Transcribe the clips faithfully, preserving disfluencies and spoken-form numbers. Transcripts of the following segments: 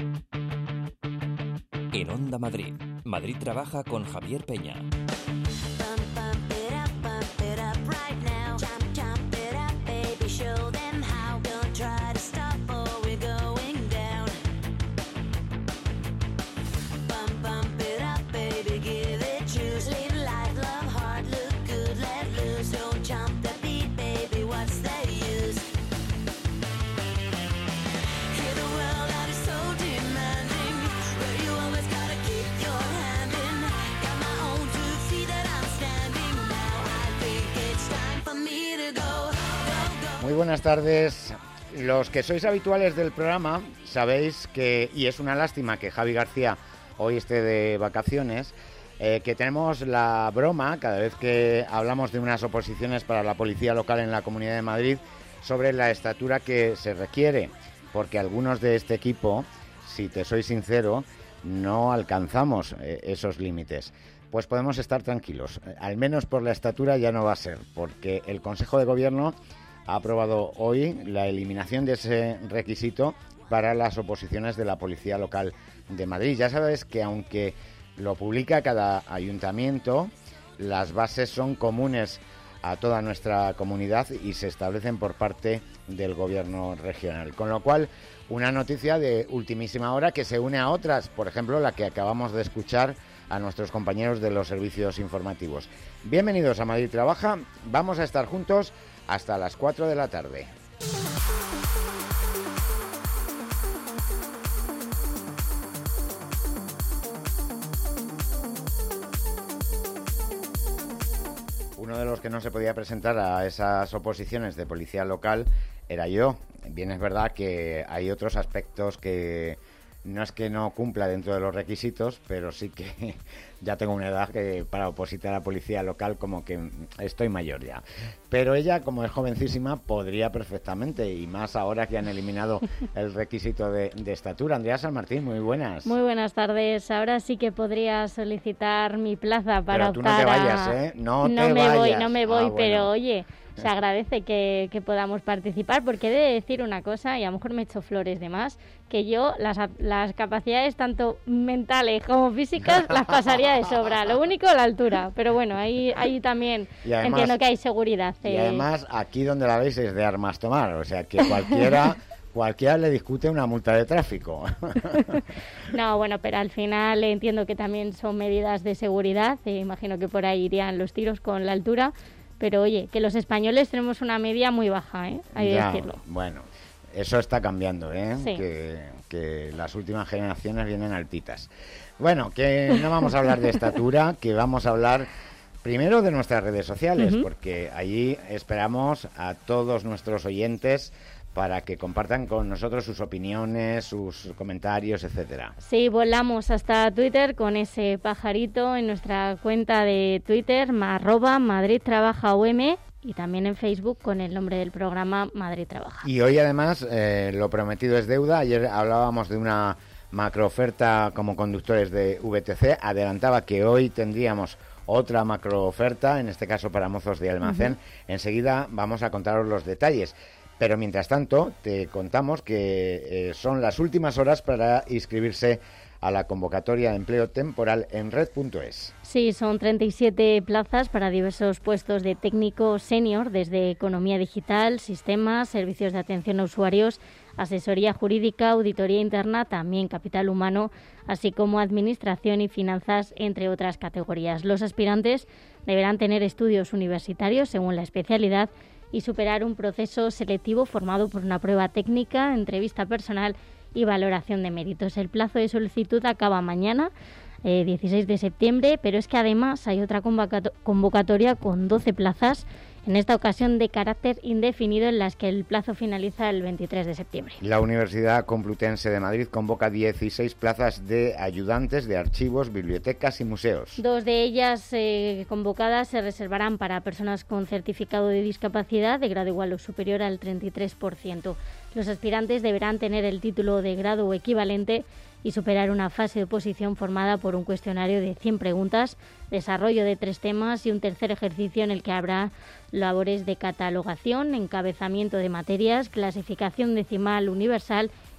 En Onda Madrid, Madrid Trabaja con Javier Peña. Muy buenas tardes. Los que sois habituales del programa sabéis que, y es una lástima que Javi García hoy esté de vacaciones, eh, que tenemos la broma cada vez que hablamos de unas oposiciones para la policía local en la Comunidad de Madrid sobre la estatura que se requiere, porque algunos de este equipo, si te soy sincero, no alcanzamos eh, esos límites. Pues podemos estar tranquilos, al menos por la estatura ya no va a ser, porque el Consejo de Gobierno ha aprobado hoy la eliminación de ese requisito para las oposiciones de la Policía Local de Madrid. Ya sabes que aunque lo publica cada ayuntamiento, las bases son comunes a toda nuestra comunidad y se establecen por parte del Gobierno regional. Con lo cual, una noticia de ultimísima hora que se une a otras, por ejemplo, la que acabamos de escuchar a nuestros compañeros de los servicios informativos. Bienvenidos a Madrid Trabaja. Vamos a estar juntos hasta las cuatro de la tarde. Uno de los que no se podía presentar a esas oposiciones de policía local era yo. Bien, es verdad que hay otros aspectos que no es que no cumpla dentro de los requisitos, pero sí que ya tengo una edad que para opositar a la policía local como que estoy mayor ya. Pero ella, como es jovencísima, podría perfectamente, y más ahora que han eliminado el requisito de, de estatura. Andrea San Martín, muy buenas. Muy buenas tardes. Ahora sí que podría solicitar mi plaza para pero tú optar no te vayas, a... ¿eh? No, no te me vayas. voy, no me voy, ah, bueno. pero oye, se agradece que, que podamos participar, porque he de decir una cosa, y a lo mejor me echo flores de más, que yo las, las capacidades tanto mentales como físicas las pasaría de sobra. Lo único, la altura. Pero bueno, ahí, ahí también además, entiendo que hay seguridad. Eh. Y además, aquí donde la veis es de armas tomar, o sea que cualquiera... Cualquiera le discute una multa de tráfico. No, bueno, pero al final entiendo que también son medidas de seguridad. Eh, imagino que por ahí irían los tiros con la altura. Pero oye, que los españoles tenemos una media muy baja, ¿eh? Hay que decirlo. Bueno, eso está cambiando, ¿eh? Sí. Que, que las últimas generaciones vienen altitas. Bueno, que no vamos a hablar de estatura, que vamos a hablar primero de nuestras redes sociales, uh-huh. porque allí esperamos a todos nuestros oyentes para que compartan con nosotros sus opiniones, sus comentarios, etcétera. Sí, volamos hasta Twitter con ese pajarito en nuestra cuenta de Twitter, arroba Madrid Trabaja U M, y también en Facebook con el nombre del programa Madrid Trabaja. Y hoy además, eh, lo prometido es deuda. Ayer hablábamos de una macrooferta como conductores de V T C. Adelantaba que hoy tendríamos otra macrooferta, en este caso para mozos de almacén. Uh-huh. Enseguida vamos a contaros los detalles. Pero mientras tanto, te contamos que eh, son las últimas horas para inscribirse a la convocatoria de empleo temporal en red punto es. Sí, son treinta y siete plazas para diversos puestos de técnico senior, desde economía digital, sistemas, servicios de atención a usuarios, asesoría jurídica, auditoría interna, también capital humano, así como administración y finanzas, entre otras categorías. Los aspirantes deberán tener estudios universitarios según la especialidad y superar un proceso selectivo formado por una prueba técnica, entrevista personal y valoración de méritos. El plazo de solicitud acaba mañana, eh, dieciséis de septiembre, pero es que además hay otra convocatoria con doce plazas, en esta ocasión de carácter indefinido, en las que el plazo finaliza el veintitrés de septiembre. La Universidad Complutense de Madrid convoca dieciséis plazas de ayudantes de archivos, bibliotecas y museos. Dos de ellas eh, convocadas se reservarán para personas con certificado de discapacidad de grado igual o superior al treinta y tres por ciento. Los aspirantes deberán tener el título de grado o equivalente y superar una fase de oposición formada por un cuestionario de cien preguntas, desarrollo de tres temas y un tercer ejercicio en el que habrá labores de catalogación, encabezamiento de materias, clasificación decimal universal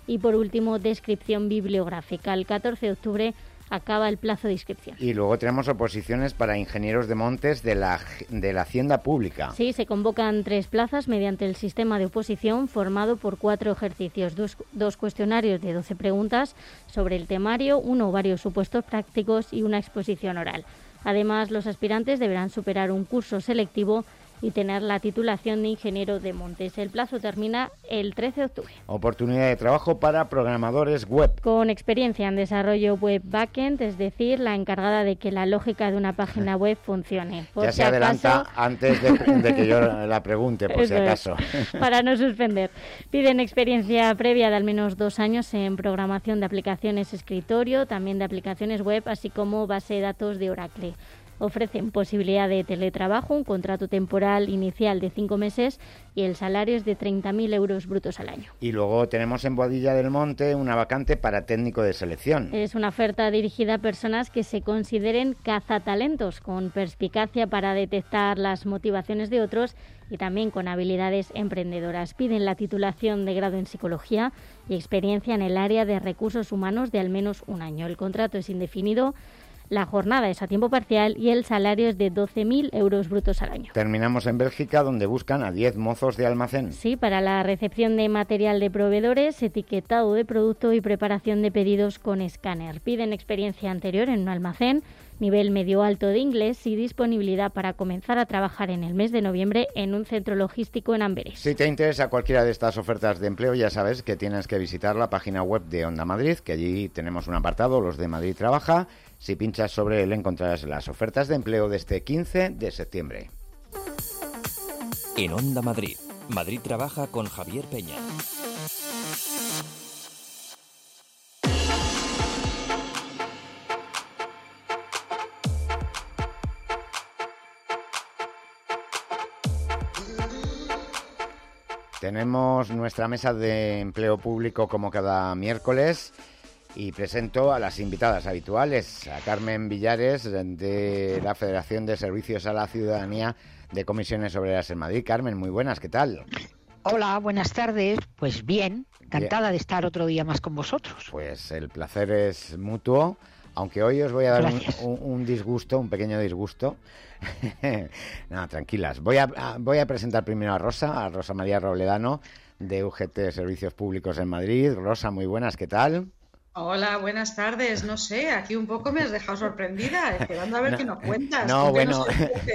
Y por último, descripción bibliográfica. El catorce de octubre acaba el plazo de inscripción. Y luego tenemos oposiciones para ingenieros de montes de la, de la Hacienda Pública. Sí, se convocan tres plazas mediante el sistema de oposición formado por cuatro ejercicios, dos, dos cuestionarios de doce preguntas sobre el temario, uno o varios supuestos prácticos y una exposición oral. Además, los aspirantes deberán superar un curso selectivo y tener la titulación de ingeniero de montes. El plazo termina el trece de octubre. Oportunidad de trabajo para programadores web. Con experiencia en desarrollo web backend, es decir, la encargada de que la lógica de una página web funcione. Por ya si se adelanta acaso, antes de, de que yo la pregunte, por si acaso. Es, para no suspender. Piden experiencia previa de al menos dos años en programación de aplicaciones escritorio, también de aplicaciones web, así como base de datos de Oracle. Ofrecen posibilidad de teletrabajo, un contrato temporal inicial de cinco meses y el salario es de treinta mil euros brutos al año. Y luego tenemos en Boadilla del Monte una vacante para técnico de selección. Es una oferta dirigida a personas que se consideren cazatalentos, con perspicacia para detectar las motivaciones de otros y también con habilidades emprendedoras. Piden la titulación de grado en psicología y experiencia en el área de recursos humanos de al menos un año. El contrato es indefinido. La jornada es a tiempo parcial y el salario es de doce mil euros brutos al año. Terminamos en Bélgica, donde buscan a diez mozos de almacén. Sí, para la recepción de material de proveedores, etiquetado de producto y preparación de pedidos con escáner. Piden experiencia anterior en un almacén, nivel medio-alto de inglés y disponibilidad para comenzar a trabajar en el mes de noviembre en un centro logístico en Amberes. Si te interesa cualquiera de estas ofertas de empleo, ya sabes que tienes que visitar la página web de Onda Madrid, que allí tenemos un apartado, Los de Madrid Trabaja. Si pinchas sobre él encontrarás las ofertas de empleo de este quince de septiembre. En Onda Madrid, Madrid Trabaja con Javier Peña. Tenemos nuestra mesa de empleo público como cada miércoles y presento a las invitadas habituales, a Carmen Villares de la Federación de Servicios a la Ciudadanía de Comisiones Obreras en Madrid. Carmen, muy buenas, ¿qué tal? Hola, buenas tardes. Pues bien, encantada bien. de estar otro día más con vosotros. Pues el placer es mutuo, aunque hoy os voy a dar un, un, un disgusto, un pequeño disgusto. No, tranquilas. Voy a, a, voy a presentar primero a Rosa, a Rosa María Robledano, de U G T Servicios Públicos en Madrid. Rosa, muy buenas, ¿qué tal? Hola, buenas tardes. No sé, aquí un poco me has dejado sorprendida, esperando a ver no, qué nos cuentas. No, bueno,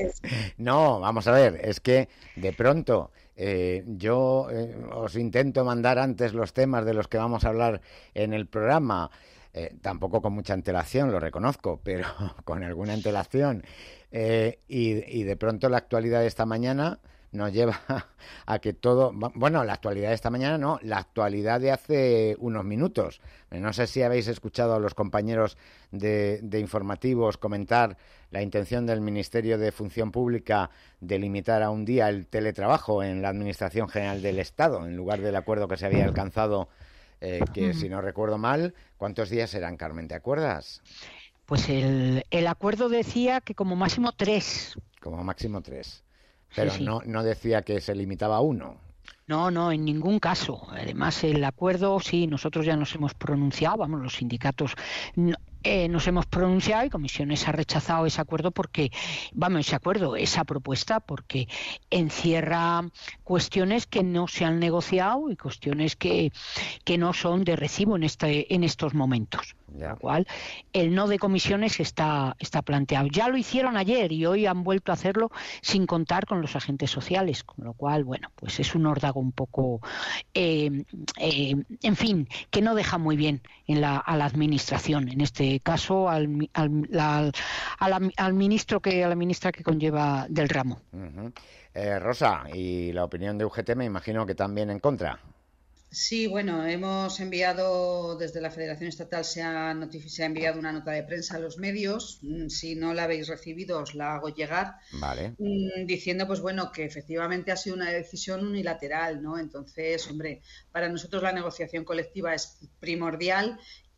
no, vamos a ver, es que de pronto eh, yo eh, os intento mandar antes los temas de los que vamos a hablar en el programa, eh, tampoco con mucha antelación, lo reconozco, pero con alguna antelación, eh, y, y de pronto la actualidad de esta mañana nos lleva a que todo... Bueno, la actualidad de esta mañana no, la actualidad de hace unos minutos. No sé si habéis escuchado a los compañeros de, de informativos comentar la intención del Ministerio de Función Pública de limitar a un día el teletrabajo en la Administración General del Estado, en lugar del acuerdo que se había alcanzado, eh, que si no recuerdo mal, ¿cuántos días eran, Carmen? ¿Te acuerdas? Pues el, el acuerdo decía que como máximo tres. Como máximo tres. Pero sí, sí. No, no decía que se limitaba a uno. No, no, en ningún caso. Además, el acuerdo, sí, nosotros ya nos hemos pronunciado, vamos, los sindicatos no, eh, nos hemos pronunciado y Comisiones ha rechazado ese acuerdo porque, vamos, ese acuerdo, esa propuesta, porque encierra cuestiones que no se han negociado y cuestiones que, que no son de recibo en este en estos momentos. Ya. Lo cual, el no de comisiones está, está planteado. Ya lo hicieron ayer y hoy han vuelto a hacerlo sin contar con los agentes sociales, con lo cual, bueno, pues es un órdago un poco, eh, eh, en fin, que no deja muy bien en la, a la administración, en este caso al, al, la, a la, al ministro que a la ministra que conlleva del ramo. Uh-huh. eh, Rosa, y la opinión de U G T me imagino que también en contra. Sí, bueno, hemos enviado, desde la Federación Estatal se ha, notific- se ha enviado una nota de prensa a los medios. Si no la habéis recibido, os la hago llegar. Vale. Diciendo, pues bueno, que efectivamente ha sido una decisión unilateral, ¿no? Entonces, hombre, para nosotros la negociación colectiva es primordial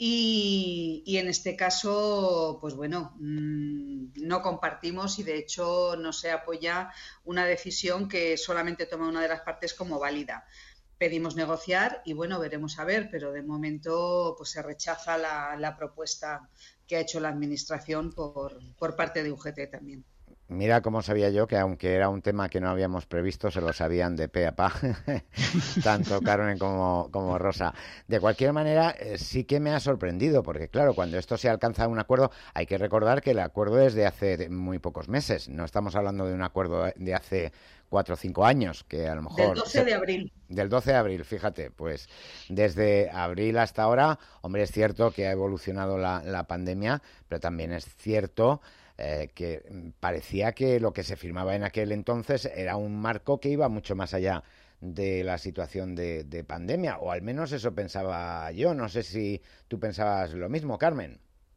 y, y en este caso, pues bueno, no compartimos y de hecho no se apoya una decisión que solamente toma una de las partes como válida. pedimos negociar y bueno, veremos a ver, pero de momento pues se rechaza la, la propuesta que ha hecho la Administración por, por parte de U G T también. Mira cómo sabía yo que aunque era un tema que no habíamos previsto, se lo sabían de pe a pa, tanto Carmen como, como Rosa. De cualquier manera, eh, sí que me ha sorprendido, porque claro, cuando esto se alcanza un acuerdo, hay que recordar que el acuerdo es de hace muy pocos meses, no estamos hablando de un acuerdo de hace cuatro o cinco años, que a lo mejor... Del doce de abril. Del doce de abril, fíjate, pues desde abril hasta ahora, hombre, es cierto que ha evolucionado la, la pandemia, pero también es cierto... Eh, que parecía que lo que se firmaba en aquel entonces era un marco que iba mucho más allá de la situación de, de pandemia, o al menos eso pensaba yo. No sé si tú pensabas lo mismo, Carmen.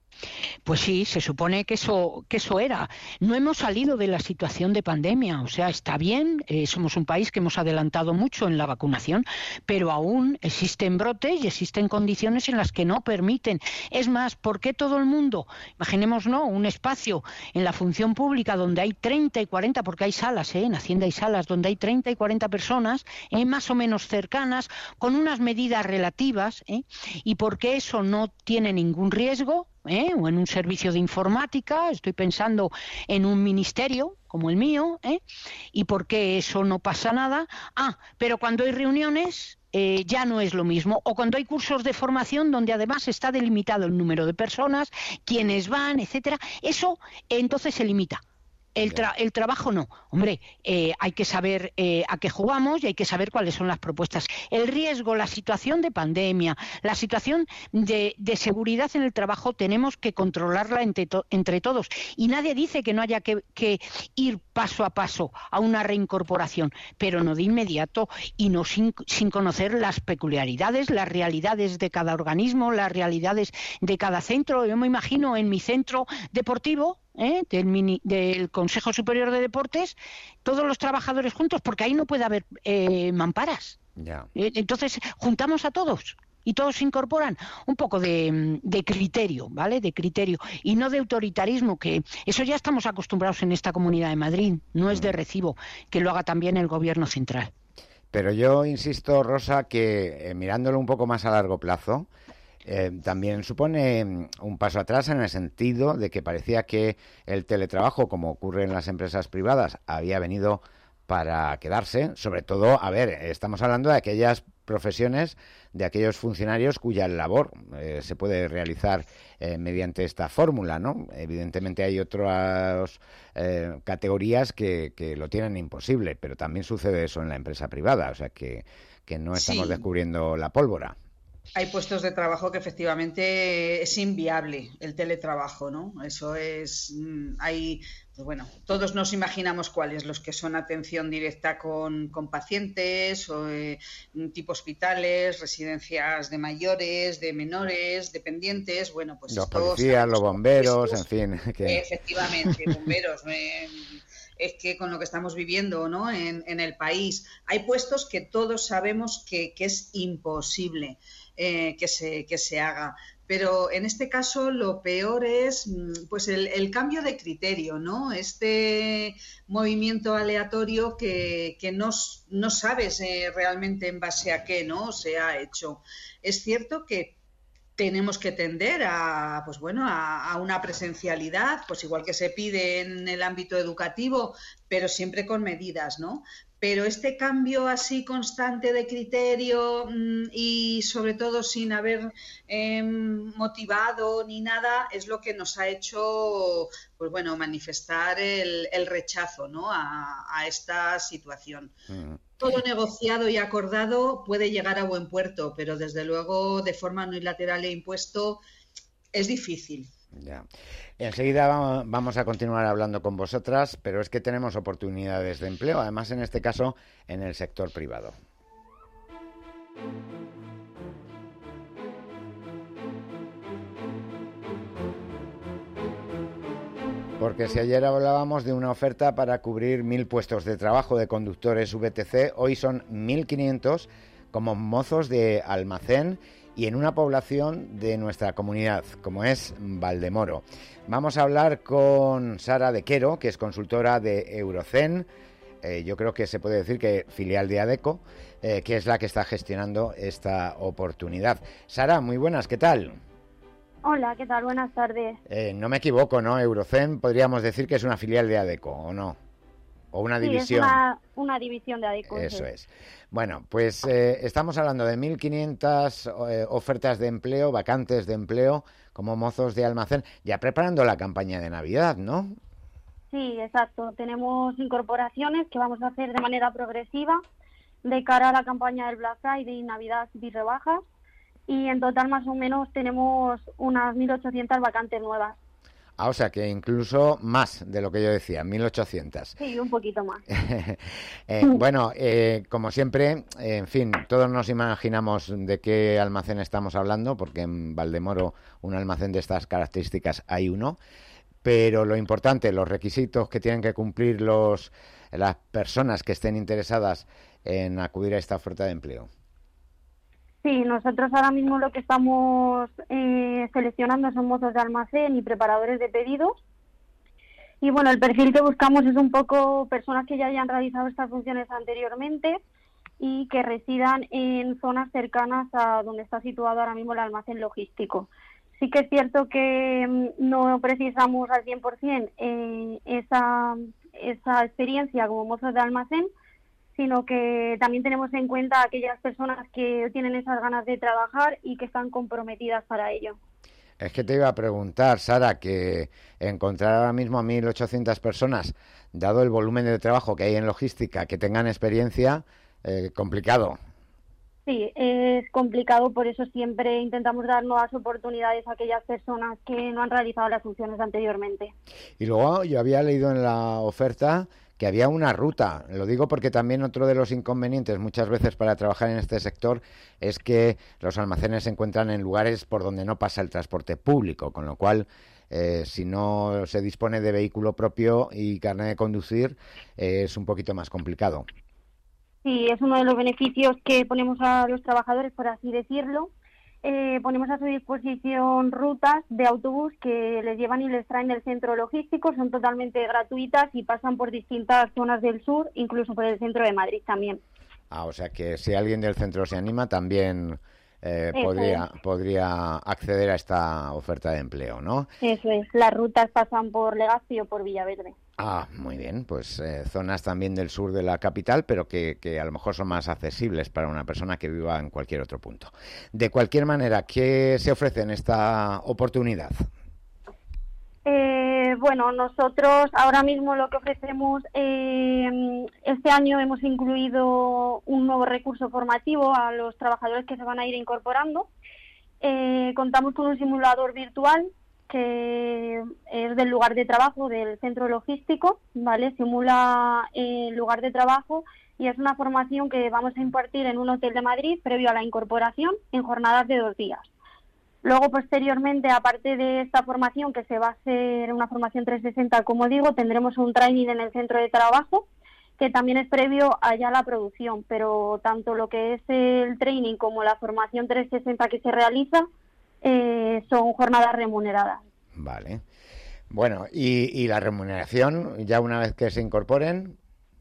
Pues sí, se supone que eso, que eso era. No hemos salido de la situación de pandemia, o sea, está bien, eh, somos un país que hemos adelantado mucho en la vacunación, pero aún existen brotes y existen condiciones en las que no permiten. Es más, ¿por qué todo el mundo? Imaginemos, ¿no?, un espacio en la función pública donde hay treinta y cuarenta, porque hay salas, ¿eh? En Hacienda hay salas donde hay treinta y cuarenta personas, ¿eh?, más o menos cercanas, con unas medidas relativas, ¿eh? ¿Y por qué eso no tiene ningún riesgo? ¿Eh? O en un servicio de informática, estoy pensando en un ministerio como el mío, ¿eh? ¿Y por qué eso no pasa nada? Ah, pero cuando hay reuniones eh, ya no es lo mismo, o cuando hay cursos de formación donde además está delimitado el número de personas, quienes van, etcétera, eso eh, entonces se limita. El, tra- el trabajo no. Hombre, eh, hay que saber eh, a qué jugamos y hay que saber cuáles son las propuestas. El riesgo, la situación de pandemia, la situación de, de seguridad en el trabajo, tenemos que controlarla entre, to- entre todos. Y nadie dice que no haya que, que ir paso a paso a una reincorporación, pero no de inmediato y no sin, sin conocer las peculiaridades, las realidades de cada organismo, las realidades de cada centro. Yo me imagino en mi centro deportivo, ¿eh?, del, mini, del Consejo Superior de Deportes, todos los trabajadores juntos, porque ahí no puede haber eh, mamparas. Ya. Entonces, juntamos a todos y todos se incorporan. Un poco de, de criterio, ¿vale? De criterio y no de autoritarismo, que eso ya estamos acostumbrados en esta Comunidad de Madrid. No es de recibo que lo haga también el Gobierno central. Pero yo insisto, Rosa, que eh, mirándolo un poco más a largo plazo, Eh, también supone un paso atrás en el sentido de que parecía que el teletrabajo, como ocurre en las empresas privadas, había venido para quedarse. Sobre todo, a ver, estamos hablando de aquellas profesiones, de aquellos funcionarios cuya labor eh, se puede realizar eh, mediante esta fórmula, ¿no? Evidentemente hay otras eh, categorías que, que lo tienen imposible, pero también sucede eso en la empresa privada, o sea que, que no estamos Sí. descubriendo la pólvora. Hay puestos de trabajo que efectivamente es inviable el teletrabajo, ¿no? Eso es, mm, hay, pues bueno, todos nos imaginamos cuáles, los que son atención directa con, con pacientes, o, eh, tipo hospitales, residencias de mayores, de menores, dependientes, bueno, pues Los esto policías, los bomberos, en estos, fin. Que... Efectivamente, bomberos. eh, es que con lo que estamos viviendo, ¿no?, en, en el país, hay puestos que todos sabemos que, que es imposible eh, que, se, que se haga. Pero en este caso lo peor es pues el, el cambio de criterio, ¿no? Este movimiento aleatorio que, que no, no sabes eh, realmente en base a qué, ¿no?, se ha hecho. Es cierto que tenemos que tender a, pues bueno, a, a una presencialidad, pues igual que se pide en el ámbito educativo, pero siempre con medidas, ¿no? Pero este cambio así constante de criterio mmm, y sobre todo sin haber eh, motivado ni nada es lo que nos ha hecho, pues bueno, manifestar el, el rechazo, ¿no?, a, a esta situación. Mm. Todo negociado y acordado puede llegar a buen puerto, pero desde luego de forma unilateral e impuesto es difícil. Ya. Enseguida vamos a continuar hablando con vosotras, pero es que tenemos oportunidades de empleo, además en este caso en el sector privado. Porque si ayer hablábamos de una oferta para cubrir mil puestos de trabajo de conductores V T C, hoy son mil quinientos como mozos de almacén y en una población de nuestra comunidad, como es Valdemoro. Vamos a hablar con Sara de Quero, que es consultora de Eurocen, eh, yo creo que se puede decir que filial de Adecco, eh, que es la que está gestionando esta oportunidad. Sara, muy buenas, ¿qué tal? Hola, ¿qué tal? Buenas tardes. Eh, no me equivoco, ¿no? Eurocen podríamos decir que es una filial de Adecco, ¿o no? O una sí, división. Es una, una división de Adecco. Eso es. Bueno, pues eh, estamos hablando de mil quinientas eh, ofertas de empleo, vacantes de empleo, como mozos de almacén, ya preparando la campaña de Navidad, ¿no? Sí, exacto. Tenemos incorporaciones que vamos a hacer de manera progresiva de cara a la campaña del Black Friday, Navidad y rebajas. Y en total más o menos tenemos unas mil ochocientas vacantes nuevas. Ah, o sea que incluso más de lo que yo decía, mil ochocientas. Sí, un poquito más. eh, bueno, eh, como siempre, eh, en fin, todos nos imaginamos de qué almacén estamos hablando, porque en Valdemoro un almacén de estas características hay uno, pero lo importante, los requisitos que tienen que cumplir los las personas que estén interesadas en acudir a esta oferta de empleo. Sí, nosotros ahora mismo lo que estamos eh, seleccionando son mozos de almacén y preparadores de pedidos. Y bueno, el perfil que buscamos es un poco personas que ya hayan realizado estas funciones anteriormente y que residan en zonas cercanas a donde está situado ahora mismo el almacén logístico. Sí que es cierto que no precisamos al cien por ciento eh, esa, esa experiencia como mozos de almacén, sino que también tenemos en cuenta a aquellas personas que tienen esas ganas de trabajar y que están comprometidas para ello. Es que te iba a preguntar, Sara, que encontrar ahora mismo a mil ochocientas personas, dado el volumen de trabajo que hay en logística, que tengan experiencia, eh, complicado. Sí, es complicado, por eso siempre intentamos dar nuevas oportunidades a aquellas personas que no han realizado las funciones anteriormente. Y luego yo había leído en la oferta que había una ruta. Lo digo porque también otro de los inconvenientes muchas veces para trabajar en este sector es que los almacenes se encuentran en lugares por donde no pasa el transporte público, con lo cual eh, si no se dispone de vehículo propio y carnet de conducir eh, es un poquito más complicado. Sí, es uno de los beneficios que ponemos a los trabajadores, por así decirlo. Eh, ponemos a su disposición rutas de autobús que les llevan y les traen del centro logístico, son totalmente gratuitas y pasan por distintas zonas del sur, incluso por el centro de Madrid también. Ah, o sea que si alguien del centro se anima también eh, podría, es. podría acceder a esta oferta de empleo, ¿no? Eso es, las rutas pasan por Legazpi o por Villaverde. Ah, muy bien, pues eh, zonas también del sur de la capital, pero que, que a lo mejor son más accesibles para una persona que viva en cualquier otro punto. De cualquier manera, ¿qué se ofrece en esta oportunidad? Eh, bueno, nosotros ahora mismo lo que ofrecemos, eh, este año hemos incluido un nuevo recurso formativo a los trabajadores que se van a ir incorporando. Eh, contamos con un simulador virtual que es del lugar de trabajo del centro logístico, ¿vale? Simula el lugar de trabajo y es una formación que vamos a impartir en un hotel de Madrid previo a la incorporación en jornadas de dos días. Luego, posteriormente, aparte de esta formación, que se va a hacer una formación trescientos sesenta, como digo, tendremos un training en el centro de trabajo, que también es previo a ya la producción, pero tanto lo que es el training como la formación trescientos sesenta que se realiza eh, son jornadas remuneradas. Vale. Bueno, ¿y, y la remuneración, ya una vez que se incorporen?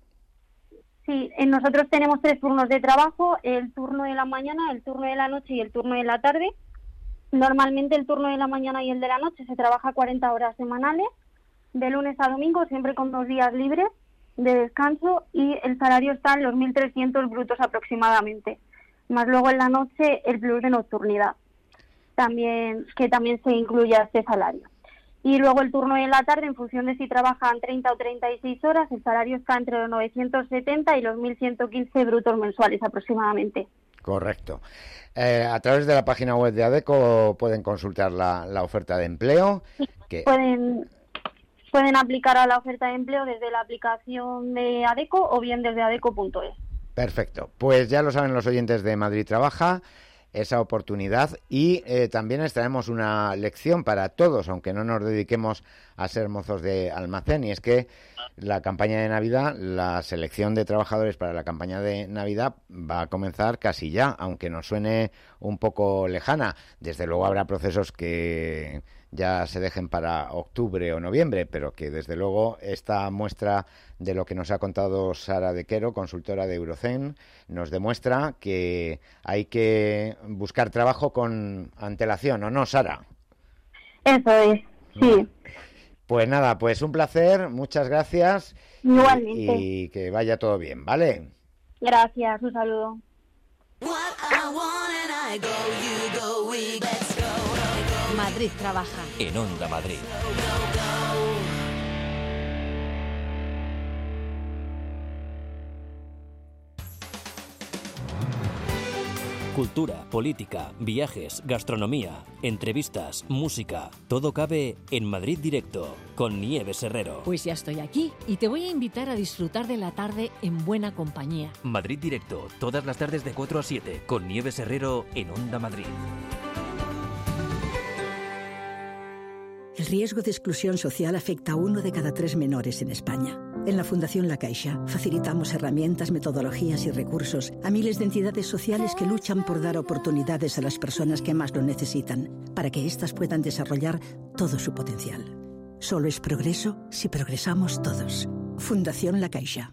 Sí, nosotros tenemos tres turnos de trabajo, el turno de la mañana, el turno de la noche y el turno de la tarde. Normalmente el turno de la mañana y el de la noche se trabaja cuarenta horas semanales, de lunes a domingo, siempre con dos días libres de descanso, y el salario está en los mil trescientos brutos aproximadamente, más luego en la noche el plus de nocturnidad, también que también se incluye a este salario. Y luego el turno de la tarde, en función de si trabajan treinta o treinta y seis horas, el salario está entre los novecientos setenta y los mil ciento quince brutos mensuales aproximadamente. Correcto. Eh, a través de la página web de Adecco pueden consultar la, la oferta de empleo. Sí, que... pueden, pueden aplicar a la oferta de empleo desde la aplicación de Adecco o bien desde adecco punto es. Perfecto. Pues ya lo saben los oyentes de Madrid Trabaja, esa oportunidad, y eh, también les traemos una lección para todos, aunque no nos dediquemos a ser mozos de almacén, y es que la campaña de Navidad, la selección de trabajadores para la campaña de Navidad va a comenzar casi ya, aunque nos suene un poco lejana. Desde luego habrá procesos que ya se dejen para octubre o noviembre, pero que desde luego esta muestra de lo que nos ha contado Sara de Quero, consultora de Eurocen, nos demuestra que hay que buscar trabajo con antelación, ¿o no, Sara? Eso es, sí. Pues nada, pues un placer, muchas gracias. Igualmente. Y, y que vaya todo bien, ¿vale? Gracias, un saludo. Madrid trabaja. En Onda Madrid. Cultura, política, viajes, gastronomía, entrevistas, música. Todo cabe en Madrid Directo con Nieves Herrero. Pues ya estoy aquí y te voy a invitar a disfrutar de la tarde en buena compañía. Madrid Directo, todas las tardes de cuatro a siete con Nieves Herrero en Onda Madrid. El riesgo de exclusión social afecta a uno de cada tres menores en España. En la Fundación La Caixa facilitamos herramientas, metodologías y recursos a miles de entidades sociales que luchan por dar oportunidades a las personas que más lo necesitan, para que éstas puedan desarrollar todo su potencial. Solo es progreso si progresamos todos. Fundación La Caixa.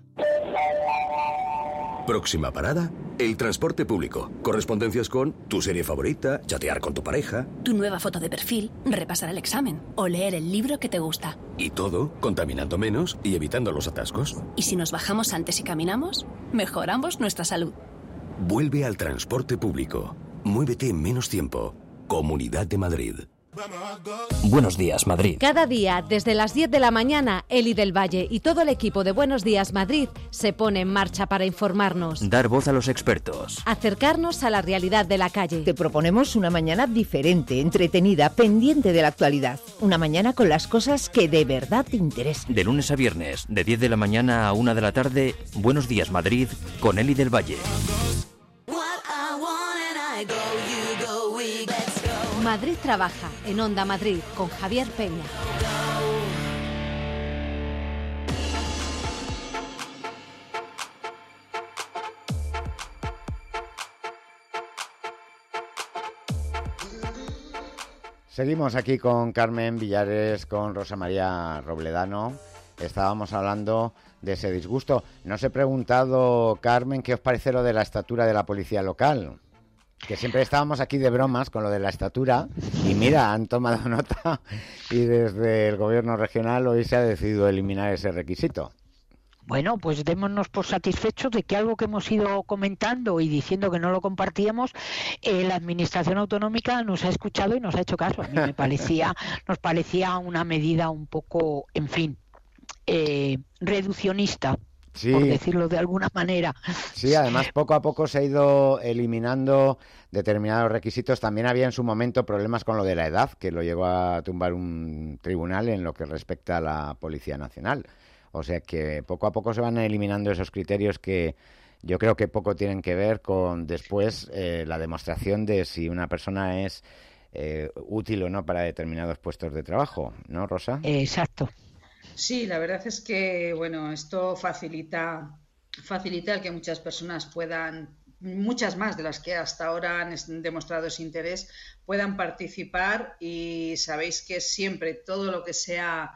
Próxima parada, el transporte público. Correspondencias con tu serie favorita, chatear con tu pareja. Tu nueva foto de perfil, repasar el examen o leer el libro que te gusta. Y todo contaminando menos y evitando los atascos. ¿Y si nos bajamos antes y caminamos? Mejoramos nuestra salud. Vuelve al transporte público. Muévete en menos tiempo. Comunidad de Madrid. Buenos días, Madrid. Cada día, desde las diez de la mañana, Eli del Valle y todo el equipo de Buenos Días Madrid se pone en marcha para informarnos. Dar voz a los expertos. Acercarnos a la realidad de la calle. Te proponemos una mañana diferente, entretenida, pendiente de la actualidad. Una mañana con las cosas que de verdad te interesan. De lunes a viernes, de diez de la mañana a una de la tarde, Buenos Días Madrid con Eli del Valle. Madrid trabaja en Onda Madrid con Javier Peña. Seguimos aquí con Carmen Villares, con Rosa María Robledano. Estábamos hablando de ese disgusto. No os he preguntado, Carmen, ¿qué os parece lo de la estatura de la policía local? Que siempre estábamos aquí de bromas con lo de la estatura y mira, han tomado nota y desde el gobierno regional hoy se ha decidido eliminar ese requisito. Bueno, pues démonos por satisfechos de que algo que hemos ido comentando y diciendo que no lo compartíamos, eh, la administración autonómica nos ha escuchado y nos ha hecho caso. A mí me parecía, nos parecía una medida un poco, en fin, eh, reduccionista. Sí. Por decirlo de alguna manera. Sí, además poco a poco se ha ido eliminando determinados requisitos. También había en su momento problemas con lo de la edad, que lo llegó a tumbar un tribunal en lo que respecta a la Policía Nacional. O sea que poco a poco se van eliminando esos criterios que yo creo que poco tienen que ver con después eh, la demostración de si una persona es eh, útil o no para determinados puestos de trabajo, ¿no, Rosa? Exacto. Sí, la verdad es que bueno, esto facilita, facilita el que muchas personas puedan, muchas más de las que hasta ahora han demostrado ese interés, puedan participar y sabéis que siempre todo lo que sea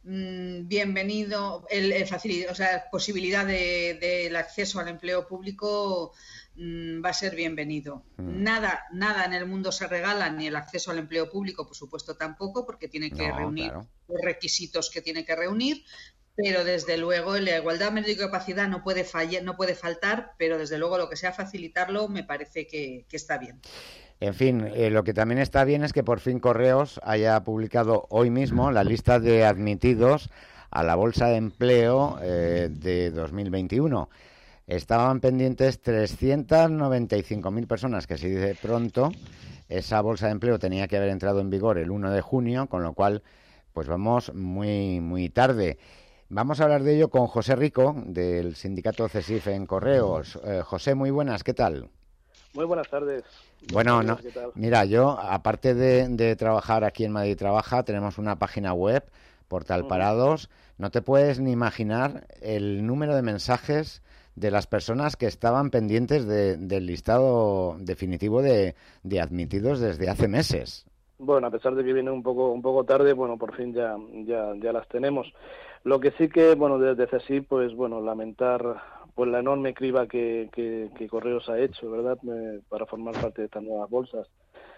mmm, bienvenido, el, el facilidad, o sea, posibilidad de, del acceso al empleo público mmm, va a ser bienvenido. Mm. Nada, nada en el mundo se regala, ni el acceso al empleo público, por supuesto, tampoco, porque tiene que no, reunir claro. los requisitos que tiene que reunir, pero desde luego la igualdad de mérito y capacidad no puede fallar, no puede faltar, pero desde luego lo que sea facilitarlo me parece que, que está bien. En fin, eh, lo que también está bien es que por fin Correos haya publicado hoy mismo la lista de admitidos a la bolsa de empleo eh, de dos mil veintiuno. Estaban pendientes trescientas noventa y cinco mil personas, que se dice pronto. Esa bolsa de empleo tenía que haber entrado en vigor el uno de junio, con lo cual pues vamos muy muy tarde. Vamos a hablar de ello con José Rico, del sindicato CESIF en Correos. Eh, José, muy buenas, ¿qué tal? Muy buenas tardes. Bueno, no, mira, yo, aparte de, de trabajar aquí en Madrid Trabaja, tenemos una página web, Portal uh-huh. Parados. No te puedes ni imaginar el número de mensajes de las personas que estaban pendientes de, del listado definitivo de, de admitidos desde hace meses. Bueno, a pesar de que viene un poco un poco tarde, bueno, por fin ya ya ya las tenemos. Lo que sí que, bueno, desde así, pues bueno, lamentar pues la enorme criba que, que, que Correos ha hecho, ¿verdad?, eh, para formar parte de estas nuevas bolsas.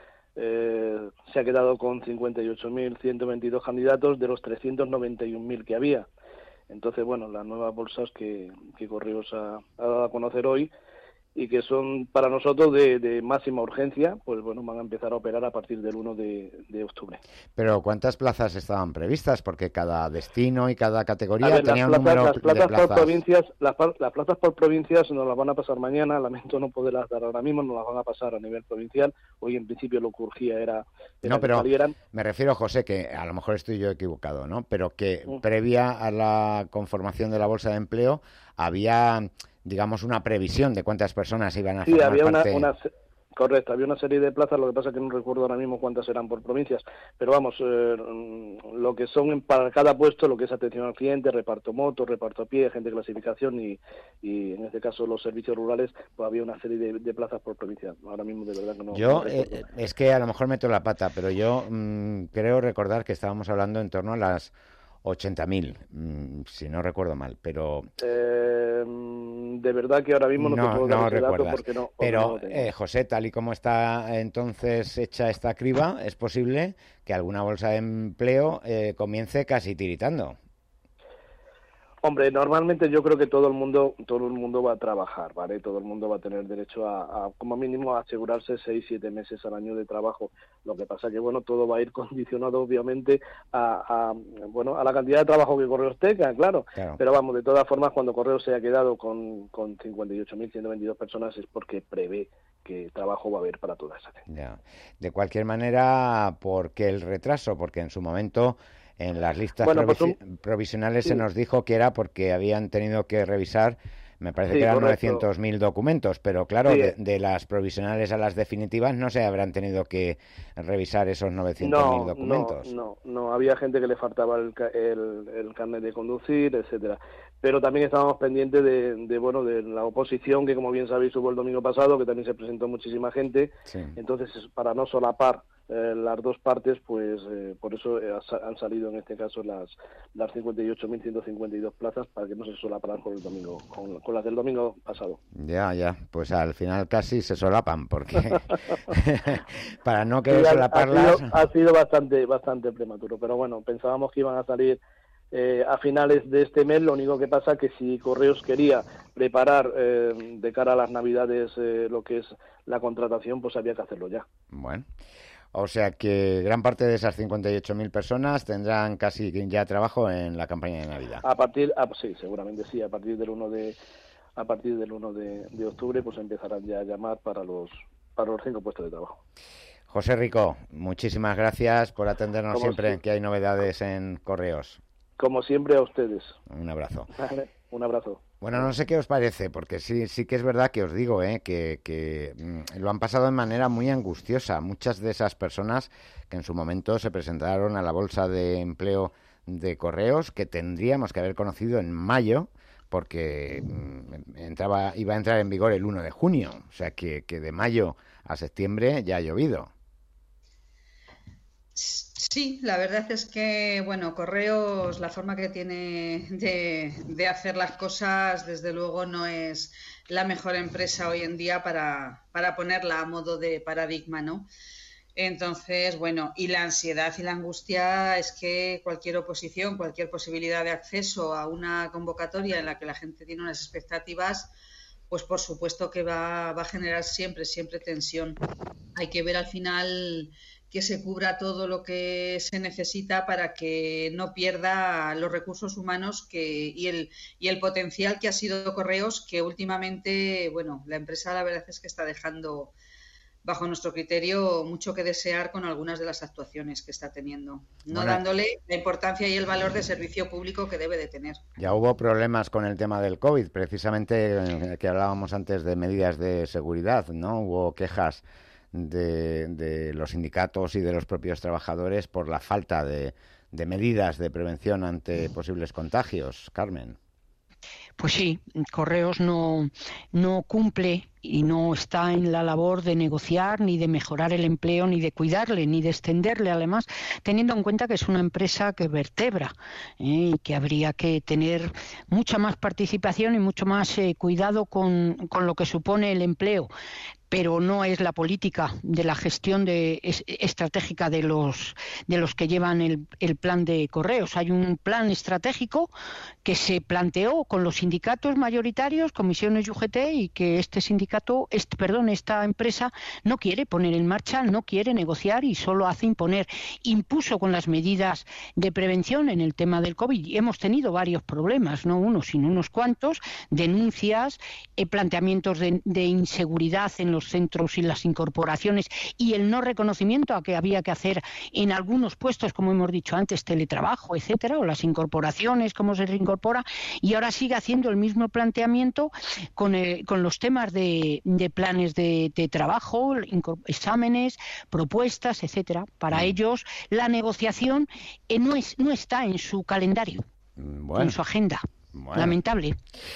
Eh, se ha quedado con cincuenta y ocho mil ciento veintidós candidatos de los trescientos noventa y un mil que había. Entonces, bueno, las nuevas bolsas que, que Correos ha, ha dado a conocer hoy y que son para nosotros de, de máxima urgencia, pues bueno, van a empezar a operar a partir del uno de octubre. Pero ¿cuántas plazas estaban previstas? Porque cada destino y cada categoría ver, tenía un plazas, número las plazas de plazas. Por provincias, las, las plazas por provincias nos las van a pasar mañana, lamento no poderlas dar ahora mismo, nos las van a pasar a nivel provincial. Hoy en principio lo que urgía era, era no, pero que salieran. Me refiero, José, que a lo mejor estoy yo equivocado, ¿no? Pero que mm. previa a la conformación de la Bolsa de Empleo había, digamos, una previsión de cuántas personas iban a sí, formar había parte. Una, una, correcto, había una serie de plazas, lo que pasa es que no recuerdo ahora mismo cuántas eran por provincias, pero vamos, eh, lo que son para cada puesto, lo que es atención al cliente, reparto moto, reparto a pie, agente de clasificación y, y en este caso los servicios rurales, pues había una serie de, de plazas por provincia. Ahora mismo de verdad que no. Yo, no eh, es que a lo mejor meto la pata, pero yo mmm, creo recordar que estábamos hablando en torno a las ochenta mil, mmm, si no recuerdo mal, pero... Eh, de verdad que ahora mismo no, no te puedo dar no ese dato recuerdas. porque no... Pero, no eh, José, tal y como está entonces hecha esta criba, es posible que alguna bolsa de empleo eh, comience casi tiritando. Hombre, normalmente yo creo que todo el mundo todo el mundo va a trabajar, ¿vale? Todo el mundo va a tener derecho a, a como mínimo, a asegurarse seis, siete meses al año de trabajo. Lo que pasa que, bueno, todo va a ir condicionado, obviamente, a, a bueno a la cantidad de trabajo que Correos tenga, claro. claro. Pero vamos, de todas formas, cuando Correos se ha quedado con, con cincuenta y ocho mil ciento veintidós personas es porque prevé que trabajo va a haber para toda esa gente. Ya. De cualquier manera, ¿por qué el retraso? Porque en su momento... En las listas bueno, provis- pues un... provisionales sí. se nos dijo que era porque habían tenido que revisar, me parece sí, que eran correcto. novecientos mil documentos, pero claro, sí. de, de las provisionales a las definitivas no se habrán tenido que revisar esos novecientos mil no, documentos. No, no, no, había gente que le faltaba el, el, el carnet de conducir, etcétera. Pero también estábamos pendientes de, de, bueno, de la oposición, que como bien sabéis hubo el domingo pasado, que también se presentó muchísima gente. Sí. Entonces, para no solapar Eh, las dos partes, pues eh, por eso eh, han salido en este caso las las cincuenta y ocho mil ciento cincuenta y dos plazas para que no se solaparan con el domingo con, con las del domingo pasado. Ya, ya, pues al final casi se solapan porque para no querer sí, solaparlas ha sido, ha sido bastante bastante prematuro, pero bueno, pensábamos que iban a salir eh, a finales de este mes. Lo único que pasa que si Correos quería preparar eh, de cara a las Navidades eh, lo que es la contratación, pues había que hacerlo ya. Bueno. O sea que gran parte de esas cincuenta y ocho mil personas tendrán casi ya trabajo en la campaña de Navidad. A partir, ah, sí, seguramente sí, a partir del uno de a partir del uno de, de octubre pues empezarán ya a llamar para los para los cinco puestos de trabajo. José Rico, muchísimas gracias por atendernos como siempre sí. que hay novedades en Correos. Como siempre a ustedes. Un abrazo. Vale, un abrazo. Bueno, no sé qué os parece, porque sí sí que es verdad que os digo ¿eh? que, que mm, lo han pasado de manera muy angustiosa. Muchas de esas personas que en su momento se presentaron a la Bolsa de Empleo de Correos, que tendríamos que haber conocido en mayo, porque mm, entraba iba a entrar en vigor el uno de junio. O sea que, que de mayo a septiembre ya ha llovido. Sí, la verdad es que, bueno, Correos, la forma que tiene de, de hacer las cosas, desde luego no es la mejor empresa hoy en día para, para ponerla a modo de paradigma, ¿no? Entonces, bueno, y la ansiedad y la angustia es que cualquier oposición, cualquier posibilidad de acceso a una convocatoria en la que la gente tiene unas expectativas, pues por supuesto que va, va a generar siempre, siempre tensión. Hay que ver al final que se cubra todo lo que se necesita para que no pierda los recursos humanos que, y, el, y el potencial que ha sido Correos, que últimamente, bueno, la empresa la verdad es que está dejando, bajo nuestro criterio, mucho que desear con algunas de las actuaciones que está teniendo, no bueno, dándole la importancia y el valor de servicio público que debe de tener. Ya hubo problemas con el tema del COVID, precisamente que hablábamos antes de medidas de seguridad, ¿no? Hubo quejas De, de los sindicatos y de los propios trabajadores por la falta de, de medidas de prevención ante posibles contagios. Carmen. Pues sí, Correos no, no cumple y no está en la labor de negociar, ni de mejorar el empleo, ni de cuidarle, ni de extenderle, además, teniendo en cuenta que es una empresa que vertebra, ¿eh? y que habría que tener mucha más participación y mucho más eh, cuidado con, con lo que supone el empleo. Pero no es la política de la gestión de, es, estratégica de los de los que llevan el, el plan de Correos. Hay un plan estratégico que se planteó con los sindicatos mayoritarios, comisiones y U G T, y que este sindicato, este, perdón, esta empresa no quiere poner en marcha, no quiere negociar y solo hace imponer. Impuso con las medidas de prevención en el tema del COVID y hemos tenido varios problemas, no uno, sino unos cuantos, denuncias, eh, planteamientos de, de inseguridad en los centros y las incorporaciones y el no reconocimiento a que había que hacer en algunos puestos, como hemos dicho antes, teletrabajo, etcétera, o las incorporaciones, cómo se reincorpora, y ahora sigue haciendo el mismo planteamiento con, eh, con los temas de, de planes de, de trabajo, exámenes, propuestas, etcétera. Para ellos la negociación eh, no, es, no está en su calendario, bueno, en su agenda. Bueno. Lamentable.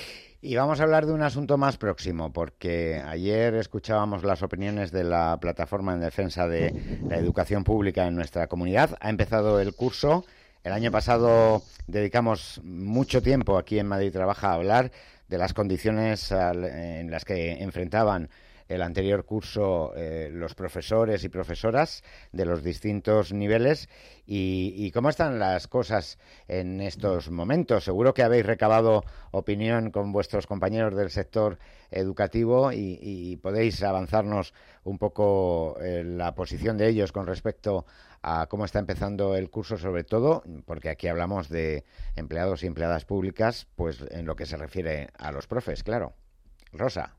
Y vamos a hablar de un asunto más próximo, porque ayer escuchábamos las opiniones de la Plataforma en Defensa de la Educación Pública en nuestra comunidad. Ha empezado el curso. El año pasado dedicamos mucho tiempo aquí en Madrid Trabaja a hablar de las condiciones en las que enfrentaban el anterior curso eh, los profesores y profesoras de los distintos niveles y, y cómo están las cosas en estos momentos. Seguro que habéis recabado opinión con vuestros compañeros del sector educativo y, y podéis avanzarnos un poco eh, la posición de ellos con respecto a cómo está empezando el curso, sobre todo porque aquí hablamos de empleados y empleadas públicas, pues en lo que se refiere a los profes, claro. Rosa.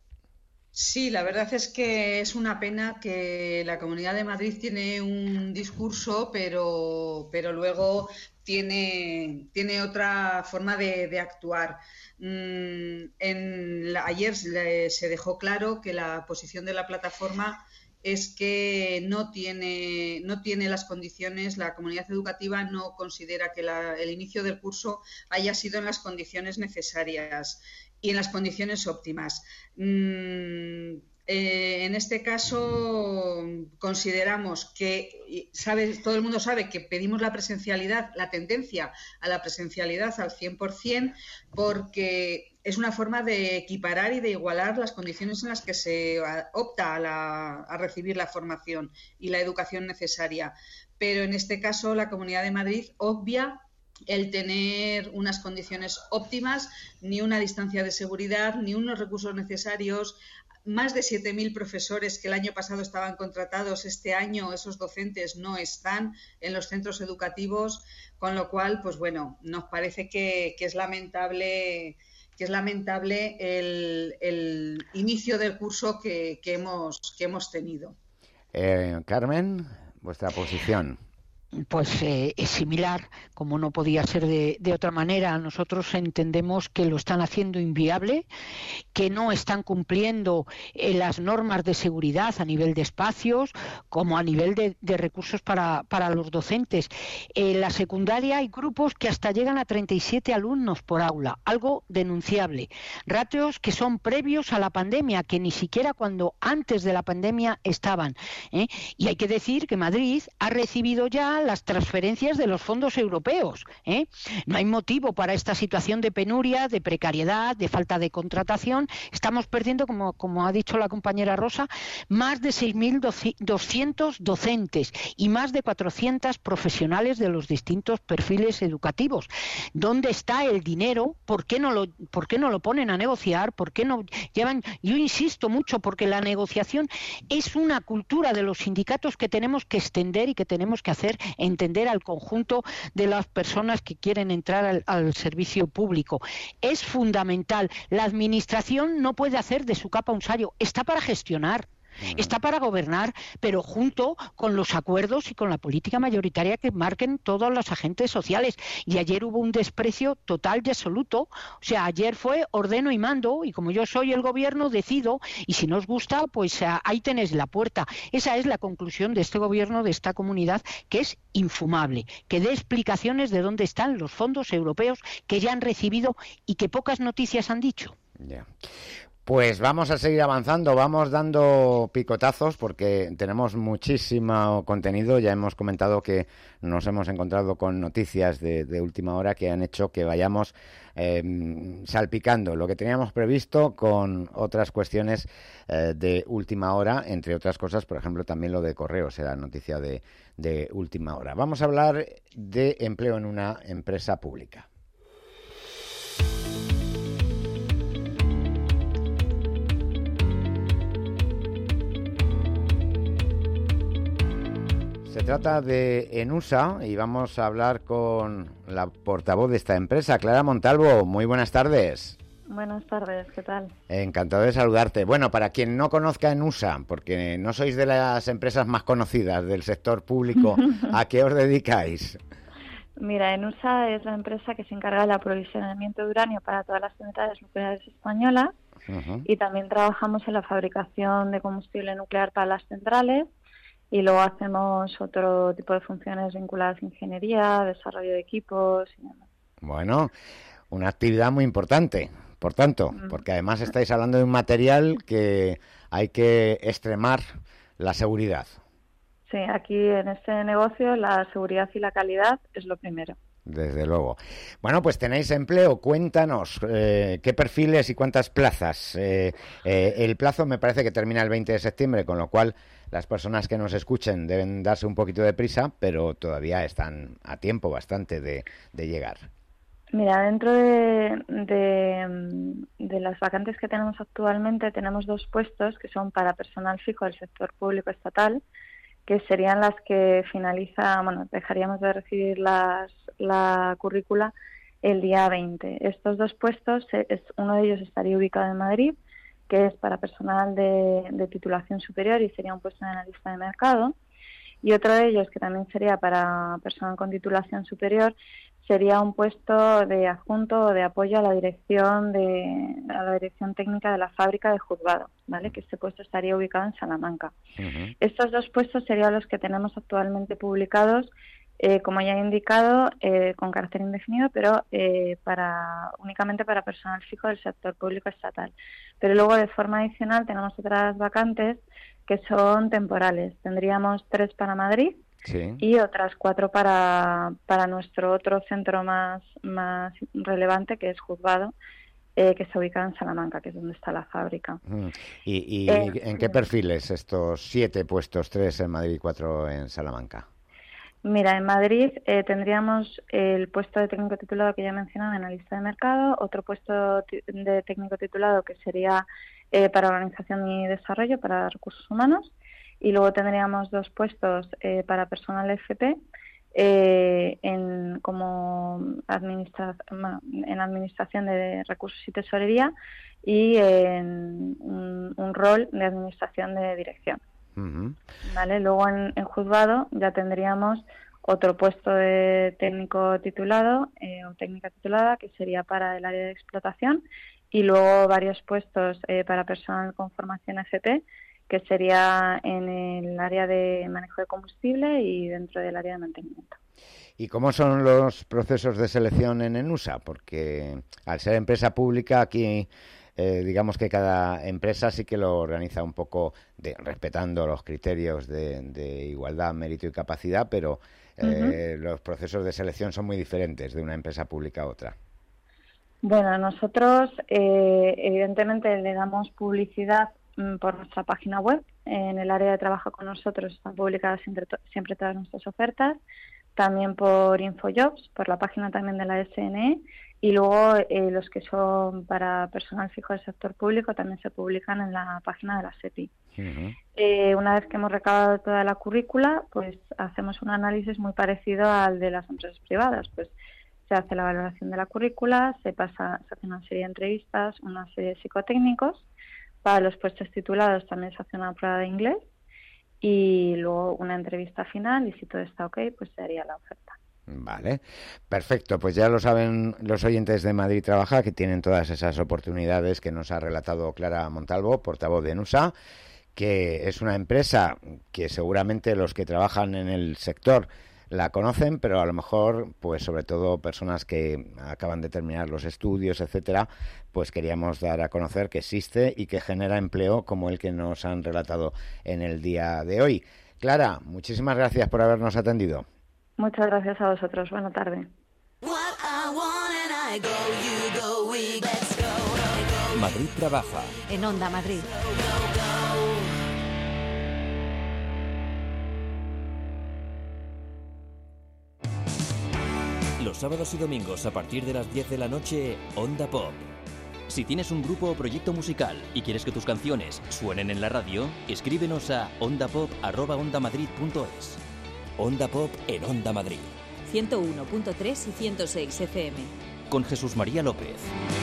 Sí, la verdad es que es una pena que la Comunidad de Madrid tiene un discurso, pero, pero luego tiene, tiene otra forma de, de actuar. Mm, en la, ayer se, se dejó claro que la posición de la plataforma es que no tiene, no tiene las condiciones, la comunidad educativa no considera que la, el inicio del curso haya sido en las condiciones necesarias y en las condiciones óptimas. Mm, eh, en este caso consideramos que, sabe, todo el mundo sabe que pedimos la presencialidad, la tendencia a la presencialidad al cien por ciento, porque es una forma de equiparar y de igualar las condiciones en las que se opta a, la, a recibir la formación y la educación necesaria. Pero en este caso la Comunidad de Madrid obvia el tener unas condiciones óptimas, ni una distancia de seguridad, ni unos recursos necesarios. Más de siete mil profesores que el año pasado estaban contratados, este año esos docentes no están en los centros educativos, con lo cual, pues bueno, nos parece que, que es lamentable, que es lamentable el, el inicio del curso que, que, hemos, que hemos tenido. Eh, Carmen, vuestra posición. Pues eh, es similar, como no podía ser de, de otra manera. Nosotros entendemos que lo están haciendo inviable, que no están cumpliendo eh, las normas de seguridad a nivel de espacios, como a nivel de, de recursos para, para los docentes. En la secundaria hay grupos que hasta llegan a treinta y siete alumnos por aula, algo denunciable. Ratios que son previos a la pandemia, que ni siquiera cuando antes de la pandemia estaban, ¿eh? Y hay que decir que Madrid ha recibido ya las transferencias de los fondos europeos, ¿eh? No hay motivo para esta situación de penuria, de precariedad, de falta de contratación. Estamos perdiendo, como, como ha dicho la compañera Rosa, más de seis mil doscientos docentes y más de cuatrocientos profesionales de los distintos perfiles educativos. ¿Dónde está el dinero? ¿Por qué no lo, por qué no lo ponen a negociar? ¿Por qué no llevan? Yo insisto mucho porque la negociación es una cultura de los sindicatos que tenemos que extender y que tenemos que hacer entender al conjunto de las personas que quieren entrar al, al servicio público. Es fundamental. La administración no puede hacer de su capa un sayo. Está para gestionar. Está para gobernar, pero junto con los acuerdos y con la política mayoritaria que marquen todos los agentes sociales. Y ayer hubo un desprecio total y absoluto. O sea, ayer fue ordeno y mando, y como yo soy el gobierno, decido, y si no os gusta, pues ahí tenéis la puerta. Esa es la conclusión de este gobierno, de esta comunidad, que es infumable. Que dé explicaciones de dónde están los fondos europeos que ya han recibido y que pocas noticias han dicho. Ya. Pues vamos a seguir avanzando, vamos dando picotazos porque tenemos muchísimo contenido. Ya hemos comentado que nos hemos encontrado con noticias de, de última hora que han hecho que vayamos eh, salpicando lo que teníamos previsto con otras cuestiones eh, de última hora, entre otras cosas, por ejemplo, también lo de correos, era noticia de, de última hora. Vamos a hablar de empleo en una empresa pública. Se trata de Enusa y vamos a hablar con la portavoz de esta empresa, Clara Montalvo. Muy buenas tardes. Buenas tardes, ¿qué tal? Encantado de saludarte. Bueno, para quien no conozca Enusa, porque no sois de las empresas más conocidas del sector público, ¿a qué os dedicáis? Mira, Enusa es la empresa que se encarga del aprovisionamiento de uranio para todas las centrales nucleares españolas. Uh-huh. Y también trabajamos en la fabricación de combustible nuclear para las centrales. Y luego hacemos otro tipo de funciones vinculadas a ingeniería, desarrollo de equipos y demás. Bueno, una actividad muy importante, por tanto, porque además estáis hablando de un material que hay que extremar la seguridad. Sí, aquí en este negocio la seguridad y la calidad es lo primero. Desde luego. Bueno, pues tenéis empleo. Cuéntanos eh, qué perfiles y cuántas plazas. Eh, eh, el plazo me parece que termina el veinte de septiembre, con lo cual las personas que nos escuchen deben darse un poquito de prisa, pero todavía están a tiempo bastante de, de llegar. Mira, dentro de, de, de las vacantes que tenemos actualmente, tenemos dos puestos que son para personal fijo del sector público estatal, que serían las que finaliza, bueno, dejaríamos de recibir las, la currícula el día veinte. Estos dos puestos, es, uno de ellos estaría ubicado en Madrid, que es para personal de, de titulación superior y sería un puesto de analista de mercado, y otro de ellos, que también sería para personal con titulación superior, sería un puesto de adjunto o de apoyo a la dirección de a la dirección técnica de la fábrica de Juzgado, ¿vale? Que este puesto estaría ubicado en Salamanca. Uh-huh. Estos dos puestos serían los que tenemos actualmente publicados, eh, como ya he indicado, eh, con carácter indefinido, pero eh, para únicamente para personal fijo del sector público estatal. Pero luego, de forma adicional, tenemos otras vacantes que son temporales. Tendríamos tres para Madrid. Sí. Y otras cuatro para, para nuestro otro centro más, más relevante, que es Juzgado, eh, que se ubica en Salamanca, que es donde está la fábrica. Mm. ¿Y, y eh, en qué perfiles estos siete puestos, tres en Madrid y cuatro en Salamanca? Mira, en Madrid eh, tendríamos el puesto de técnico titulado que ya he mencionado, en analista de mercado, otro puesto de técnico titulado que sería eh, para organización y desarrollo, para recursos humanos, y luego tendríamos dos puestos eh, para personal F P eh, en como administra en administración de recursos y tesorería, y en un, un rol de administración de dirección. Uh-huh. Vale, luego en, en Juzgado ya tendríamos otro puesto de técnico titulado eh, o técnica titulada, que sería para el área de explotación, y luego varios puestos eh, para personal con formación F P, que sería en el área de manejo de combustible y dentro del área de mantenimiento. ¿Y cómo son los procesos de selección en Enusa? Porque al ser empresa pública aquí, eh, digamos que cada empresa sí que lo organiza un poco de, respetando los criterios de, de igualdad, mérito y capacidad, pero eh, uh-huh. los procesos de selección son muy diferentes de una empresa pública a otra. Bueno, nosotros eh, evidentemente le damos publicidad por nuestra página web. En el área de trabajo con nosotros están publicadas siempre, siempre todas nuestras ofertas, también por InfoJobs, por la página también de la S N E, y luego eh, los que son para personal fijo del sector público también se publican en la página de la S E P I. Uh-huh. Eh, una vez que hemos recabado toda la currícula, pues hacemos un análisis muy parecido al de las empresas privadas. Pues se hace la valoración de la currícula, se pasa, se hace una serie de entrevistas, una serie de psicotécnicos. Para los puestos titulados también se hace una prueba de inglés y luego una entrevista final, y si todo está ok, pues se haría la oferta. Vale, perfecto. Pues ya lo saben los oyentes de Madrid Trabaja, que tienen todas esas oportunidades que nos ha relatado Clara Montalvo, portavoz de Enusa, que es una empresa que seguramente los que trabajan en el sector la conocen, pero a lo mejor, pues sobre todo personas que acaban de terminar los estudios, etcétera, pues queríamos dar a conocer que existe y que genera empleo como el que nos han relatado en el día de hoy. Clara, muchísimas gracias por habernos atendido. Muchas gracias a vosotros. Buena tarde. Madrid trabaja. En Onda Madrid. Los sábados y domingos a partir de las diez de la noche, Onda Pop. Si tienes un grupo o proyecto musical y quieres que tus canciones suenen en la radio, escríbenos a ondapop arroba ondamadrid punto es. Onda Pop en Onda Madrid. ciento uno punto tres y ciento seis F M. Con Jesús María López.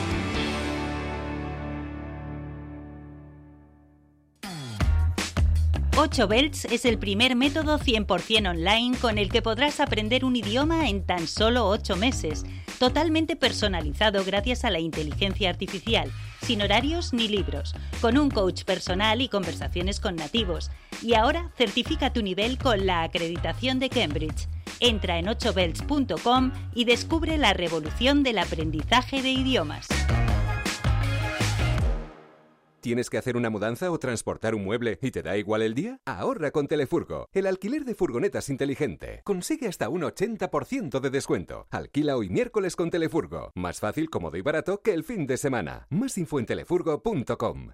ocho Belts es el primer método cien por ciento online con el que podrás aprender un idioma en tan solo ocho meses, totalmente personalizado gracias a la inteligencia artificial, sin horarios ni libros, con un coach personal y conversaciones con nativos. Y ahora certifica tu nivel con la acreditación de Cambridge. Entra en ocho belts punto com y descubre la revolución del aprendizaje de idiomas. ¿Tienes que hacer una mudanza o transportar un mueble y te da igual el día? Ahorra con Telefurgo, el alquiler de furgonetas inteligente. Consigue hasta un ochenta por ciento de descuento. Alquila hoy miércoles con Telefurgo. Más fácil, cómodo y barato que el fin de semana. Más info en telefurgo punto com.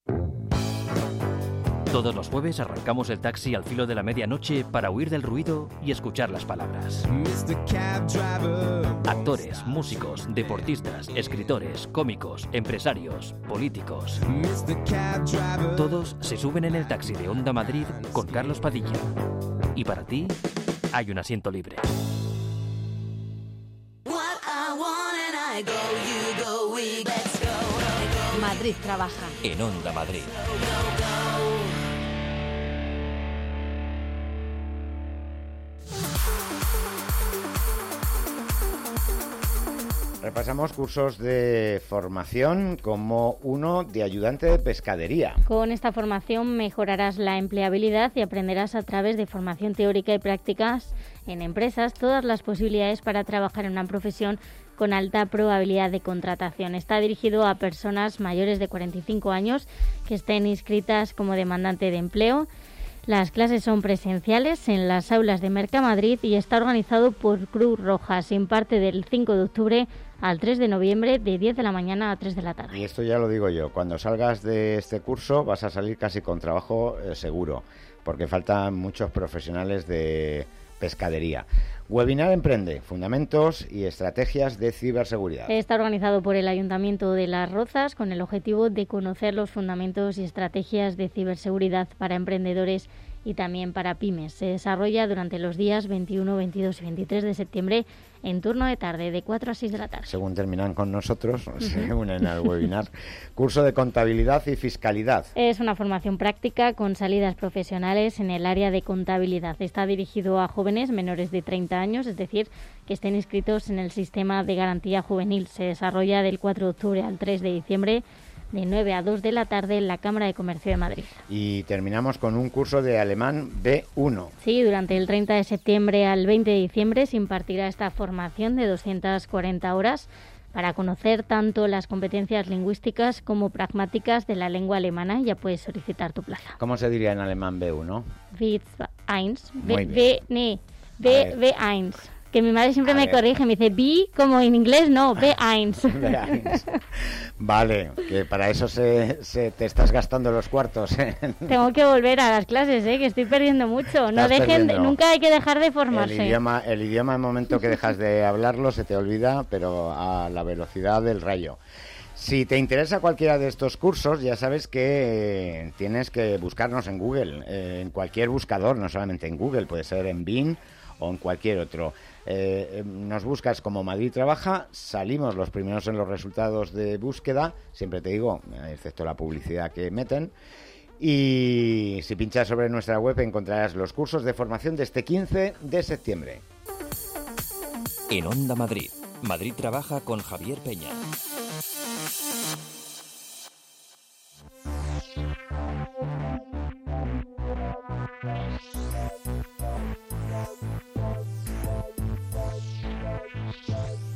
Todos los jueves arrancamos el taxi al filo de la medianoche para huir del ruido y escuchar las palabras. Actores, músicos, deportistas, escritores, cómicos, empresarios, políticos. Todos se suben en el taxi de Onda Madrid con Carlos Padilla. Y para ti, hay un asiento libre. Madrid trabaja. En Onda Madrid. Repasamos cursos de formación como uno de ayudante de pescadería. Con esta formación mejorarás la empleabilidad y aprenderás a través de formación teórica y prácticas en empresas todas las posibilidades para trabajar en una profesión con alta probabilidad de contratación. Está dirigido a personas mayores de cuarenta y cinco años que estén inscritas como demandante de empleo. Las clases son presenciales en las aulas de Mercamadrid y está organizado por Cruz Roja. Se imparte del cinco de octubre al tres de noviembre de diez de la mañana a tres de la tarde. Y esto ya lo digo yo, cuando salgas de este curso vas a salir casi con trabajo eh, seguro, porque faltan muchos profesionales de pescadería. Webinar Emprende, fundamentos y estrategias de ciberseguridad. Está organizado por el Ayuntamiento de Las Rozas con el objetivo de conocer los fundamentos y estrategias de ciberseguridad para emprendedores y también para pymes. Se desarrolla durante los días veintiuno, veintidós y veintitrés de septiembre en turno de tarde, de cuatro a seis de la tarde. Según terminan con nosotros, uh-huh. se unen al webinar. Curso de contabilidad y fiscalidad. Es una formación práctica con salidas profesionales en el área de contabilidad. Está dirigido a jóvenes menores de treinta años, es decir, que estén inscritos en el sistema de garantía juvenil. Se desarrolla del cuatro de octubre al tres de diciembre, de nueve a dos de la tarde en la Cámara de Comercio de Madrid. Y terminamos con un curso de alemán B uno. Sí, durante el treinta de septiembre al veinte de diciembre se impartirá esta formación de doscientas cuarenta horas para conocer tanto las competencias lingüísticas como pragmáticas de la lengua alemana. Ya puedes solicitar tu plaza. ¿Cómo se diría en alemán B uno? B uno. B, B, nee, B, B uno. Que mi madre siempre a me ver. corrige, me dice B como en inglés, no, B uno. B uno. Vale, que para eso se, se te estás gastando los cuartos. ¿eh? Tengo que volver a las clases, ¿eh? Que estoy perdiendo mucho. No Estás dejen, perdiendo. nunca hay que dejar de formarse. El idioma, el idioma, en el momento que dejas de hablarlo, se te olvida, pero a la velocidad del rayo. Si te interesa cualquiera de estos cursos, ya sabes que eh, tienes que buscarnos en Google, eh, en cualquier buscador, no solamente en Google, puede ser en Bing o en cualquier otro. Eh, nos buscas como Madrid Trabaja, salimos los primeros en los resultados de búsqueda, siempre te digo, excepto la publicidad que meten, y si pinchas sobre nuestra web encontrarás los cursos de formación de este quince de septiembre. En Onda Madrid, Madrid Trabaja con Javier Peña.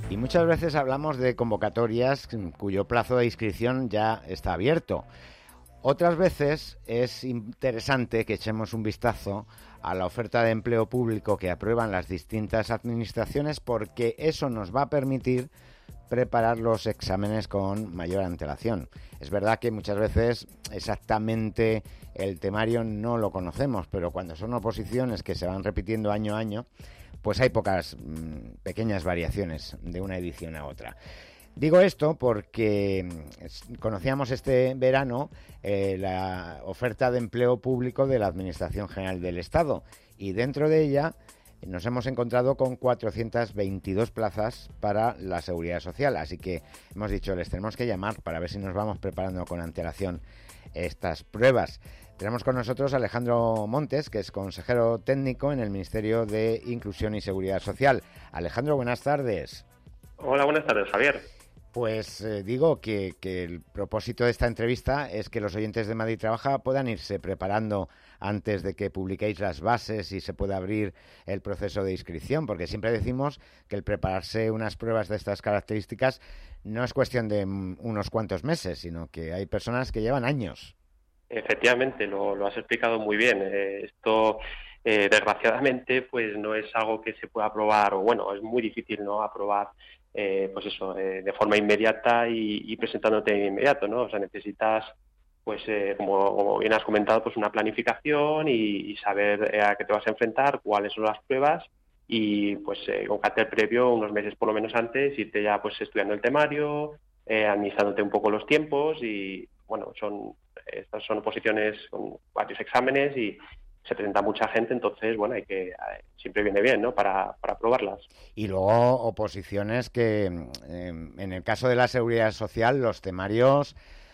Y muchas veces hablamos de convocatorias cuyo plazo de inscripción ya está abierto. Otras veces es interesante que echemos un vistazo a la oferta de empleo público que aprueban las distintas administraciones, porque eso nos va a permitir preparar los exámenes con mayor antelación. Es verdad que muchas veces exactamente el temario no lo conocemos, pero cuando son oposiciones que se van repitiendo año a año, pues hay pocas mmm, pequeñas variaciones de una edición a otra. Digo esto porque conocíamos este verano eh, la oferta de empleo público de la Administración General del Estado, y dentro de ella nos hemos encontrado con cuatrocientas veintidós plazas para la Seguridad Social, así que hemos dicho, les tenemos que llamar para ver si nos vamos preparando con antelación estas pruebas. Tenemos con nosotros a Alejandro Montes, que es consejero técnico en el Ministerio de Inclusión y Seguridad Social. Alejandro, buenas tardes. Hola, buenas tardes, Javier. Pues eh, digo que, que el propósito de esta entrevista es que los oyentes de Madrid Trabaja puedan irse preparando antes de que publiquéis las bases y se pueda abrir el proceso de inscripción, porque siempre decimos que el prepararse unas pruebas de estas características no es cuestión de mm, unos cuantos meses, sino que hay personas que llevan años. Efectivamente, lo, lo has explicado muy bien. Eh, esto, eh, desgraciadamente, pues no es algo que se pueda aprobar, o bueno, es muy difícil, ¿no?, aprobar, eh, pues eso, eh, de forma inmediata y, y presentándote de inmediato, ¿no? O sea, necesitas, pues, eh, como, como bien has comentado, pues una planificación y, y saber eh, a qué te vas a enfrentar, cuáles son las pruebas y, pues, eh, con carácter previo, unos meses por lo menos antes, irte ya, pues, estudiando el temario, eh, administrándote un poco los tiempos y, bueno, son estas son oposiciones con varios exámenes y se presenta mucha gente, entonces, bueno, hay que siempre viene bien, ¿no?, para, para aprobarlas. Y luego oposiciones que, eh, en el caso de la Seguridad Social, los temarios,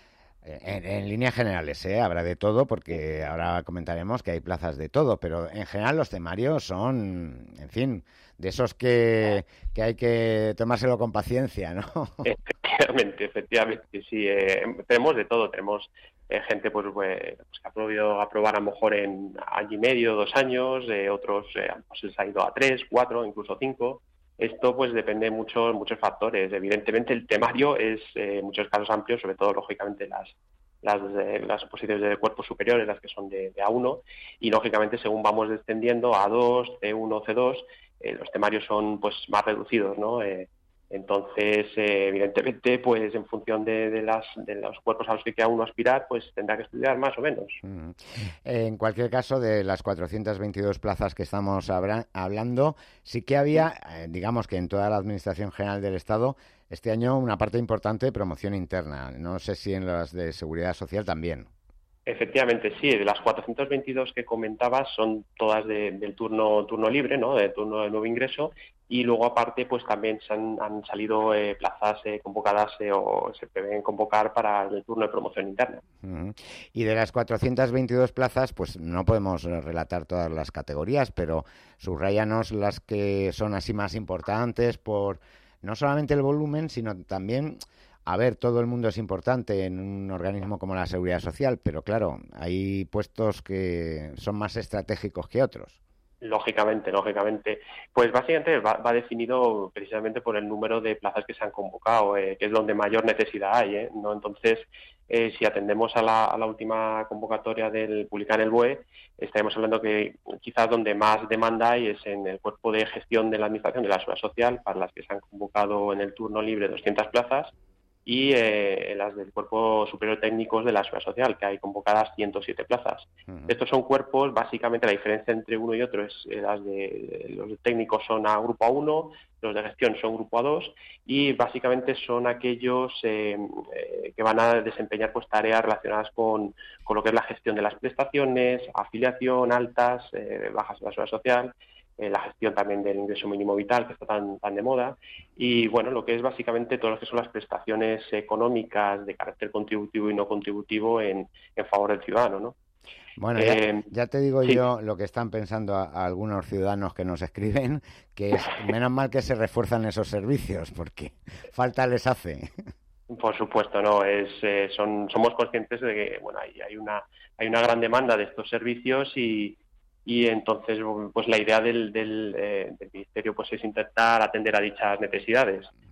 en, en líneas generales, ¿eh? Habrá de todo, porque ahora comentaremos que hay plazas de todo, pero en general los temarios son, en fin, de esos que, que hay que tomárselo con paciencia, ¿no? Efectivamente, efectivamente, sí. Eh, tenemos de todo, tenemos eh, gente pues, pues que ha podido aprobar a lo mejor en año y medio, dos años, eh, otros eh, pues les ha ido a tres, cuatro, incluso cinco. Esto pues depende de muchos, muchos factores. Evidentemente el temario es eh, en muchos casos amplio, sobre todo lógicamente las las, eh, las oposiciones de cuerpos superiores, las que son de, de A uno, y lógicamente según vamos descendiendo a A dos, C uno, C dos, eh, los temarios son pues más reducidos, ¿no? Eh, Entonces, eh, evidentemente, pues en función de, de, las, de los cuerpos a los que quiera uno aspirar, pues tendrá que estudiar más o menos. Mm. En cualquier caso, de las cuatrocientas veintidós plazas que estamos habra- hablando, sí que había, eh, digamos que en toda la Administración General del Estado, este año una parte importante de promoción interna. No sé si en las de Seguridad Social también. Efectivamente, sí. De las cuatrocientas veintidós que comentabas son todas de, del turno turno libre, ¿no?, del turno de nuevo ingreso, y luego aparte pues también se han, han salido eh, plazas eh, convocadas eh, o se prevén convocar para el turno de promoción interna. Uh-huh. Y de las cuatrocientas veintidós plazas, pues no podemos relatar todas las categorías, pero subráyanos las que son así más importantes por no solamente el volumen, sino también... A ver, todo el mundo es importante en un organismo como la Seguridad Social, pero claro, hay puestos que son más estratégicos que otros. Lógicamente, lógicamente. Pues básicamente va, va definido precisamente por el número de plazas que se han convocado, eh, que es donde mayor necesidad hay, ¿eh? ¿No? Entonces, eh, si atendemos a la, a la última convocatoria del publicada en el B O E, estaremos hablando que quizás donde más demanda hay es en el cuerpo de gestión de la Administración de la Seguridad Social, para las que se han convocado en el turno libre doscientas plazas, y eh, las del Cuerpo Superior Técnicos de la Seguridad Social, que hay convocadas ciento siete plazas. Uh-huh. Estos son cuerpos, básicamente la diferencia entre uno y otro es eh, las de los técnicos son a grupo A uno, los de gestión son grupo A dos, y básicamente son aquellos eh, eh, que van a desempeñar pues tareas relacionadas con, con lo que es la gestión de las prestaciones, afiliación, altas, eh, bajas de la Seguridad Social, Eh, la gestión también del ingreso mínimo vital, que está tan tan de moda, y bueno, lo que es básicamente todo lo que son las prestaciones económicas de carácter contributivo y no contributivo en, en favor del ciudadano, ¿no? Bueno, eh, ya, ya te digo sí. yo lo que están pensando a, a algunos ciudadanos que nos escriben, que es menos mal que se refuerzan esos servicios, porque falta les hace. Por supuesto, no, es eh, son somos conscientes de que bueno hay, hay una hay una gran demanda de estos servicios y Y entonces, pues la idea del, del, eh, del Ministerio pues es intentar atender a dichas necesidades.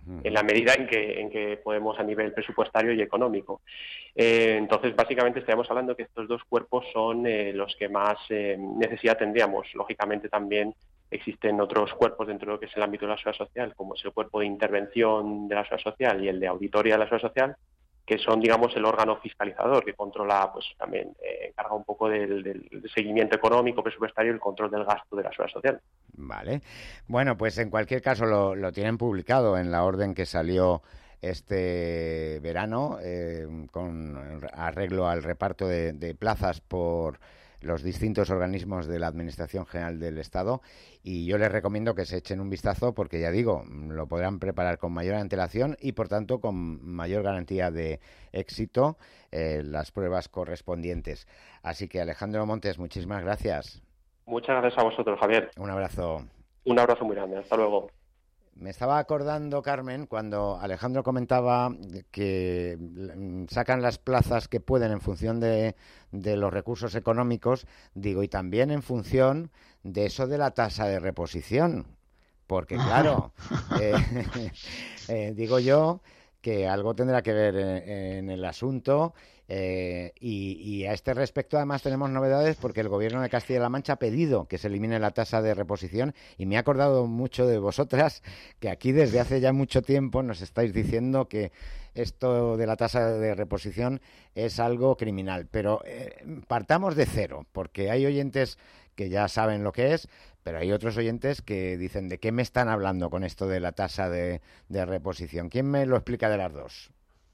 en la medida en que, en que podemos a nivel presupuestario y económico. Eh, entonces, básicamente estaríamos hablando que estos dos cuerpos son eh, los que más eh, necesidad tendríamos. Lógicamente también existen otros cuerpos dentro de lo que es el ámbito de la seguridad social, como es el cuerpo de intervención de la seguridad social y el de auditoría de la seguridad social, que son, digamos, el órgano fiscalizador que controla, pues también eh, encarga un poco del, del, del seguimiento económico, presupuestario y el control del gasto de la seguridad social. Vale. Bueno, pues en cualquier caso lo, lo tienen publicado en la orden que salió este verano eh, con arreglo al reparto de, de plazas por los distintos organismos de la Administración General del Estado, y yo les recomiendo que se echen un vistazo porque, ya digo, lo podrán preparar con mayor antelación y, por tanto, con mayor garantía de éxito eh, las pruebas correspondientes. Así que, Alejandro Montes, muchísimas gracias. Muchas gracias a vosotros, Javier. Un abrazo. Un abrazo muy grande. Hasta luego. Me estaba acordando, Carmen, cuando Alejandro comentaba que sacan las plazas que pueden en función de, de los recursos económicos, digo, y también en función de eso de la tasa de reposición, porque claro, eh, eh, digo yo que algo tendrá que ver en, en el asunto. Eh, y, y a este respecto además tenemos novedades porque el Gobierno de Castilla-La Mancha ha pedido que se elimine la tasa de reposición, y me he acordado mucho de vosotras, que aquí desde hace ya mucho tiempo nos estáis diciendo que esto de la tasa de reposición es algo criminal, pero eh, partamos de cero, porque hay oyentes que ya saben lo que es, pero hay otros oyentes que dicen, ¿de qué me están hablando con esto de la tasa de, de reposición? ¿Quién me lo explica de las dos?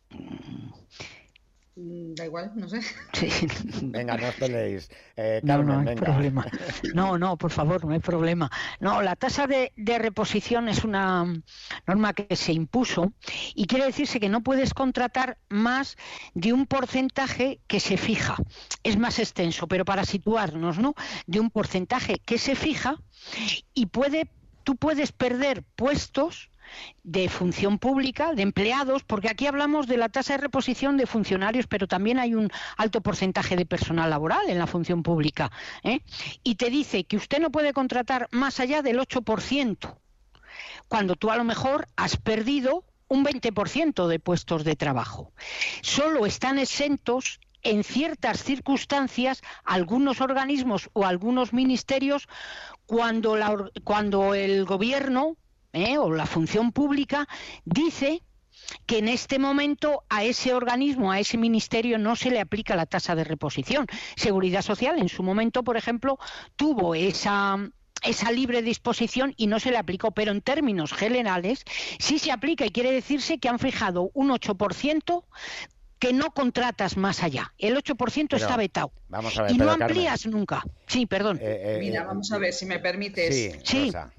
Da igual, no sé. Sí. Venga, no os peleéis. Eh, Carmen, no, no hay venga. problema. No, no, por favor, no hay problema. No, la tasa de, de reposición es una norma que se impuso y quiere decirse que no puedes contratar más de un porcentaje que se fija. Es más extenso, pero para situarnos, ¿no? De un porcentaje que se fija, y puede, tú puedes perder puestos de función pública, de empleados, porque aquí hablamos de la tasa de reposición de funcionarios, pero también hay un alto porcentaje de personal laboral en la función pública, ¿eh? Y te dice que usted no puede contratar más allá del ocho por ciento, cuando tú a lo mejor has perdido un veinte por ciento de puestos de trabajo. Solo están exentos en ciertas circunstancias algunos organismos o algunos ministerios cuando, la, cuando el gobierno ¿Eh? o la función pública dice que en este momento a ese organismo, a ese ministerio, no se le aplica la tasa de reposición. Seguridad Social, en su momento, por ejemplo, tuvo esa esa libre disposición y no se le aplicó, pero en términos generales sí se aplica, y quiere decirse que han fijado un ocho por ciento que no contratas más allá. El ocho por ciento pero, está vetado. Vamos a ver, y pero, no amplías Carmen, nunca. Sí, perdón. Eh, eh, Mira, vamos a ver, si me permites. Sí, sí. Rosa.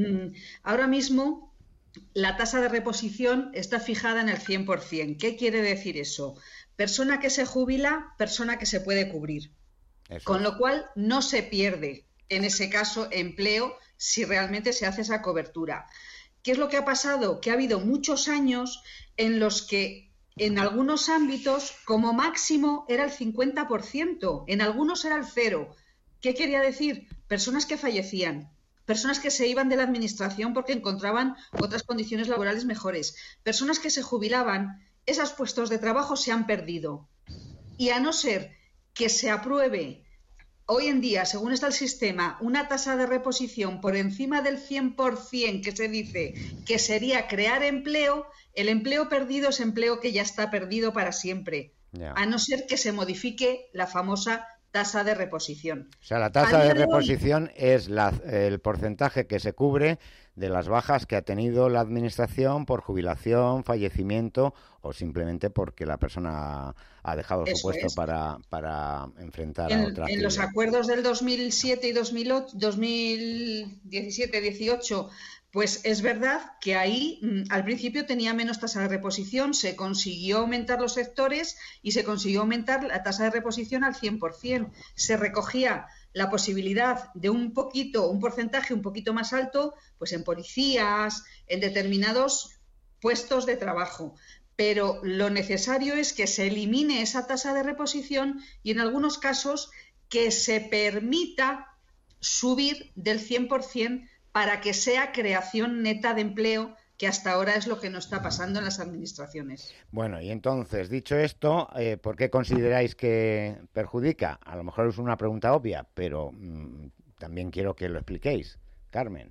Ahora mismo la tasa de reposición está fijada en el cien por ciento. ¿Qué quiere decir eso? Persona que se jubila, persona que se puede cubrir. Eso. Con lo cual no se pierde, en ese caso, empleo si realmente se hace esa cobertura. ¿Qué es lo que ha pasado? Que ha habido muchos años en los que en algunos ámbitos como máximo era el cincuenta por ciento, en algunos era el cero. ¿Qué quería decir? Personas que fallecían, personas que se iban de la administración porque encontraban otras condiciones laborales mejores, personas que se jubilaban, esos puestos de trabajo se han perdido. Y a no ser que se apruebe hoy en día, según está el sistema, una tasa de reposición por encima del cien por ciento, que se dice que sería crear empleo, el empleo perdido es empleo que ya está perdido para siempre, yeah. A no ser que se modifique la famosa tasa de reposición. O sea, la tasa de reposición es la, el porcentaje que se cubre de las bajas que ha tenido la administración por jubilación, fallecimiento o simplemente porque la persona ha dejado su puesto es. para, para enfrentar en, a otra actividad. En los acuerdos del dos mil siete y dos mil ocho, dos mil diecisiete dieciocho, pues es verdad que ahí al principio tenía menos tasa de reposición, se consiguió aumentar los sectores y se consiguió aumentar la tasa de reposición al cien por ciento. Se recogía la posibilidad de un poquito, un porcentaje un poquito más alto, pues en policías, en determinados puestos de trabajo. Pero lo necesario es que se elimine esa tasa de reposición y en algunos casos que se permita subir del cien por ciento para que sea creación neta de empleo que hasta ahora es lo que no está pasando en las administraciones. Bueno, y entonces, dicho esto, eh, ¿por qué consideráis que perjudica? A lo mejor es una pregunta obvia, pero mmm, también quiero que lo expliquéis. Carmen.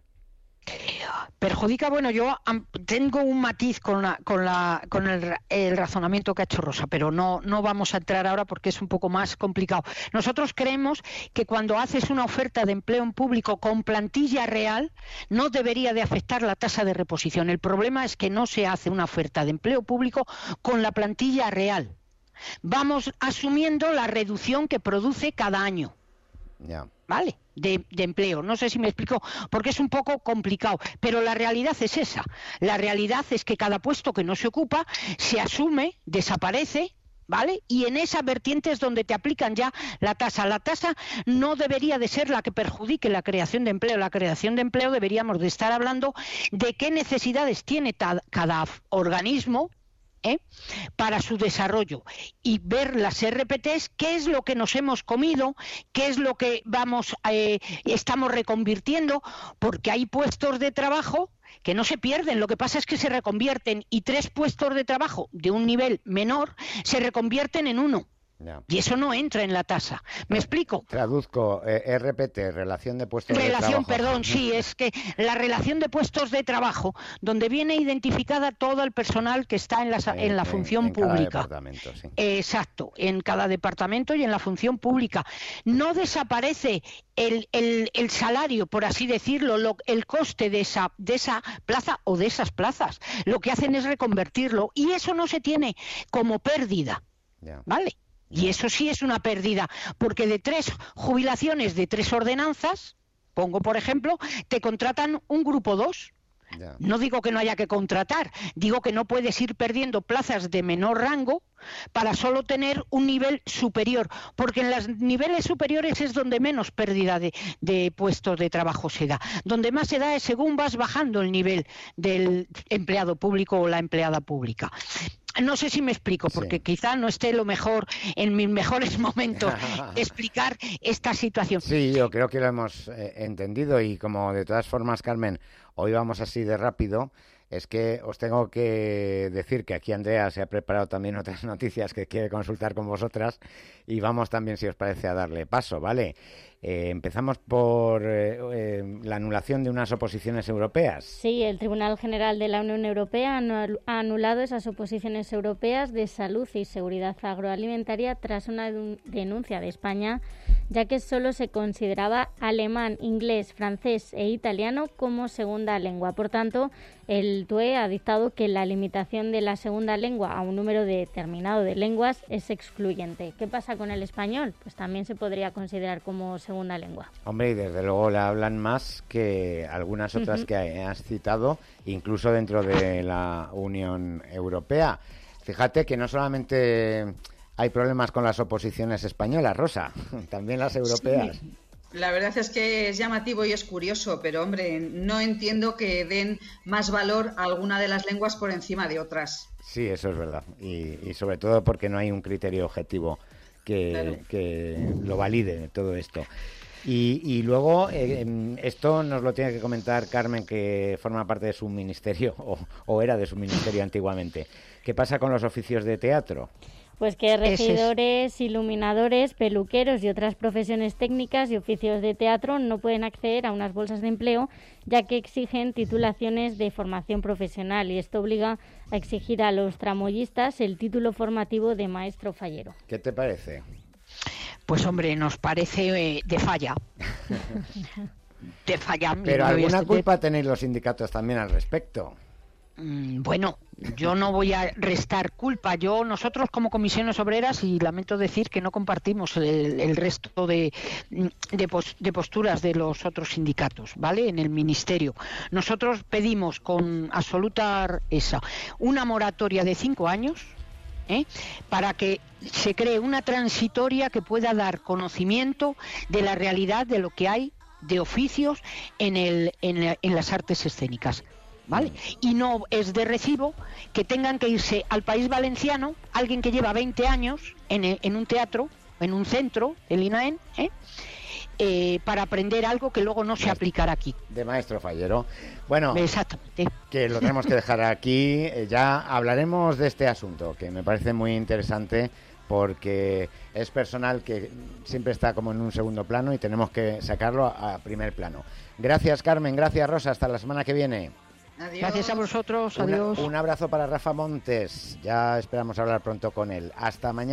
Perjudica, bueno, yo tengo un matiz con la, con la, con el, el razonamiento que ha hecho Rosa, pero no, no vamos a entrar ahora porque es un poco más complicado. Nosotros creemos que cuando haces una oferta de empleo en público con plantilla real, no debería de afectar la tasa de reposición. El problema es que no se hace una oferta de empleo público con la plantilla real. Vamos asumiendo la reducción que produce cada año. Ya. ¿Vale? De, de empleo. No sé si me explico, porque es un poco complicado, pero la realidad es esa. La realidad es que cada puesto que no se ocupa se asume, desaparece, ¿vale? Y en esa vertiente es donde te aplican ya la tasa. La tasa no debería de ser la que perjudique la creación de empleo. La creación de empleo deberíamos de estar hablando de qué necesidades tiene cada organismo, ¿Eh? para su desarrollo, y ver las R P Ts, qué es lo que nos hemos comido, qué es lo que vamos eh, estamos reconvirtiendo, porque hay puestos de trabajo que no se pierden, lo que pasa es que se reconvierten, y tres puestos de trabajo de un nivel menor se reconvierten en uno. No. Y eso no entra en la tasa. ¿Me explico? Traduzco, eh, R P T, relación de puestos relación, de trabajo. Perdón, sí, es que la relación de puestos de trabajo, donde viene identificada todo el personal que está en la, en, en la función en, en pública. Cada departamento, sí. Exacto, en cada departamento y en la función pública. No desaparece el, el, el salario, por así decirlo, lo, el coste de esa, de esa plaza o de esas plazas. Lo que hacen es reconvertirlo, y eso no se tiene como pérdida. Yeah. ¿Vale? Y eso sí es una pérdida, porque de tres jubilaciones de tres ordenanzas, pongo por ejemplo, te contratan un grupo dos. Yeah. No digo que no haya que contratar, digo que no puedes ir perdiendo plazas de menor rango para solo tener un nivel superior, porque en los niveles superiores es donde menos pérdida de, de puestos de trabajo se da. Donde más se da es según vas bajando el nivel del empleado público o la empleada pública. No sé si me explico, porque sí. quizá no esté lo mejor, en mis mejores momentos, explicar esta situación. Sí, yo creo que lo hemos eh, entendido, y como de todas formas, Carmen, hoy vamos así de rápido, es que os tengo que decir que aquí Andrea se ha preparado también otras noticias que quiere consultar con vosotras, y vamos también, si os parece, a darle paso, ¿vale? Eh, empezamos por eh, eh, la anulación de unas oposiciones europeas. Sí, el Tribunal General de la Unión Europea ha anulado esas oposiciones europeas de salud y seguridad agroalimentaria tras una denuncia de España, ya que solo se consideraba alemán, inglés, francés e italiano como segunda lengua. Por tanto, el T U E ha dictado que la limitación de la segunda lengua a un número determinado de lenguas es excluyente. ¿Qué pasa con el español? Pues también se podría considerar como segunda lengua. Hombre, y desde luego le hablan más que algunas otras uh-huh. que has citado, incluso dentro de la Unión Europea. Fíjate que no solamente hay problemas con las oposiciones españolas, Rosa, también las europeas. Sí. La verdad es que es llamativo y es curioso, pero hombre, no entiendo que den más valor a alguna de las lenguas por encima de otras. Sí, eso es verdad, y, y sobre todo porque no hay un criterio objetivo que, claro. que lo valide todo esto. Y, y luego, eh, esto nos lo tiene que comentar Carmen, que forma parte de su ministerio, o, o era de su ministerio antiguamente. ¿Qué pasa con los oficios de teatro? Pues que regidores, iluminadores, peluqueros y otras profesiones técnicas y oficios de teatro no pueden acceder a unas bolsas de empleo, ya que exigen titulaciones de formación profesional, y esto obliga a exigir a los tramoyistas el título formativo de maestro fallero. ¿Qué te parece? Pues hombre, nos parece eh, de falla. de falla. Pero alguna culpa tenéis los sindicatos también al respecto. Bueno, yo no voy a restar culpa. Yo, nosotros como comisiones obreras, y lamento decir que no compartimos el, el resto de, de, pos, de posturas de los otros sindicatos, ¿vale? En el ministerio. Nosotros pedimos con absoluta esa una moratoria de cinco años, ¿eh? para que se cree una transitoria que pueda dar conocimiento de la realidad de lo que hay de oficios en, el, en, en las artes escénicas. ¿Vale? Y no es de recibo que tengan que irse al País Valenciano alguien que lleva veinte años en, en un teatro, en un centro, el INAEN, ¿eh? eh, para aprender algo que luego no se aplicará aquí. De maestro fallero. Bueno, exactamente. Que lo tenemos que dejar aquí. Eh, ya hablaremos de este asunto, que me parece muy interesante, porque es personal que siempre está como en un segundo plano y tenemos que sacarlo a, a primer plano. Gracias, Carmen. Gracias, Rosa. Hasta la semana que viene. Adiós. Gracias a vosotros. Adiós. Una, un abrazo para Rafa Montes. Ya esperamos hablar pronto con él. Hasta mañana.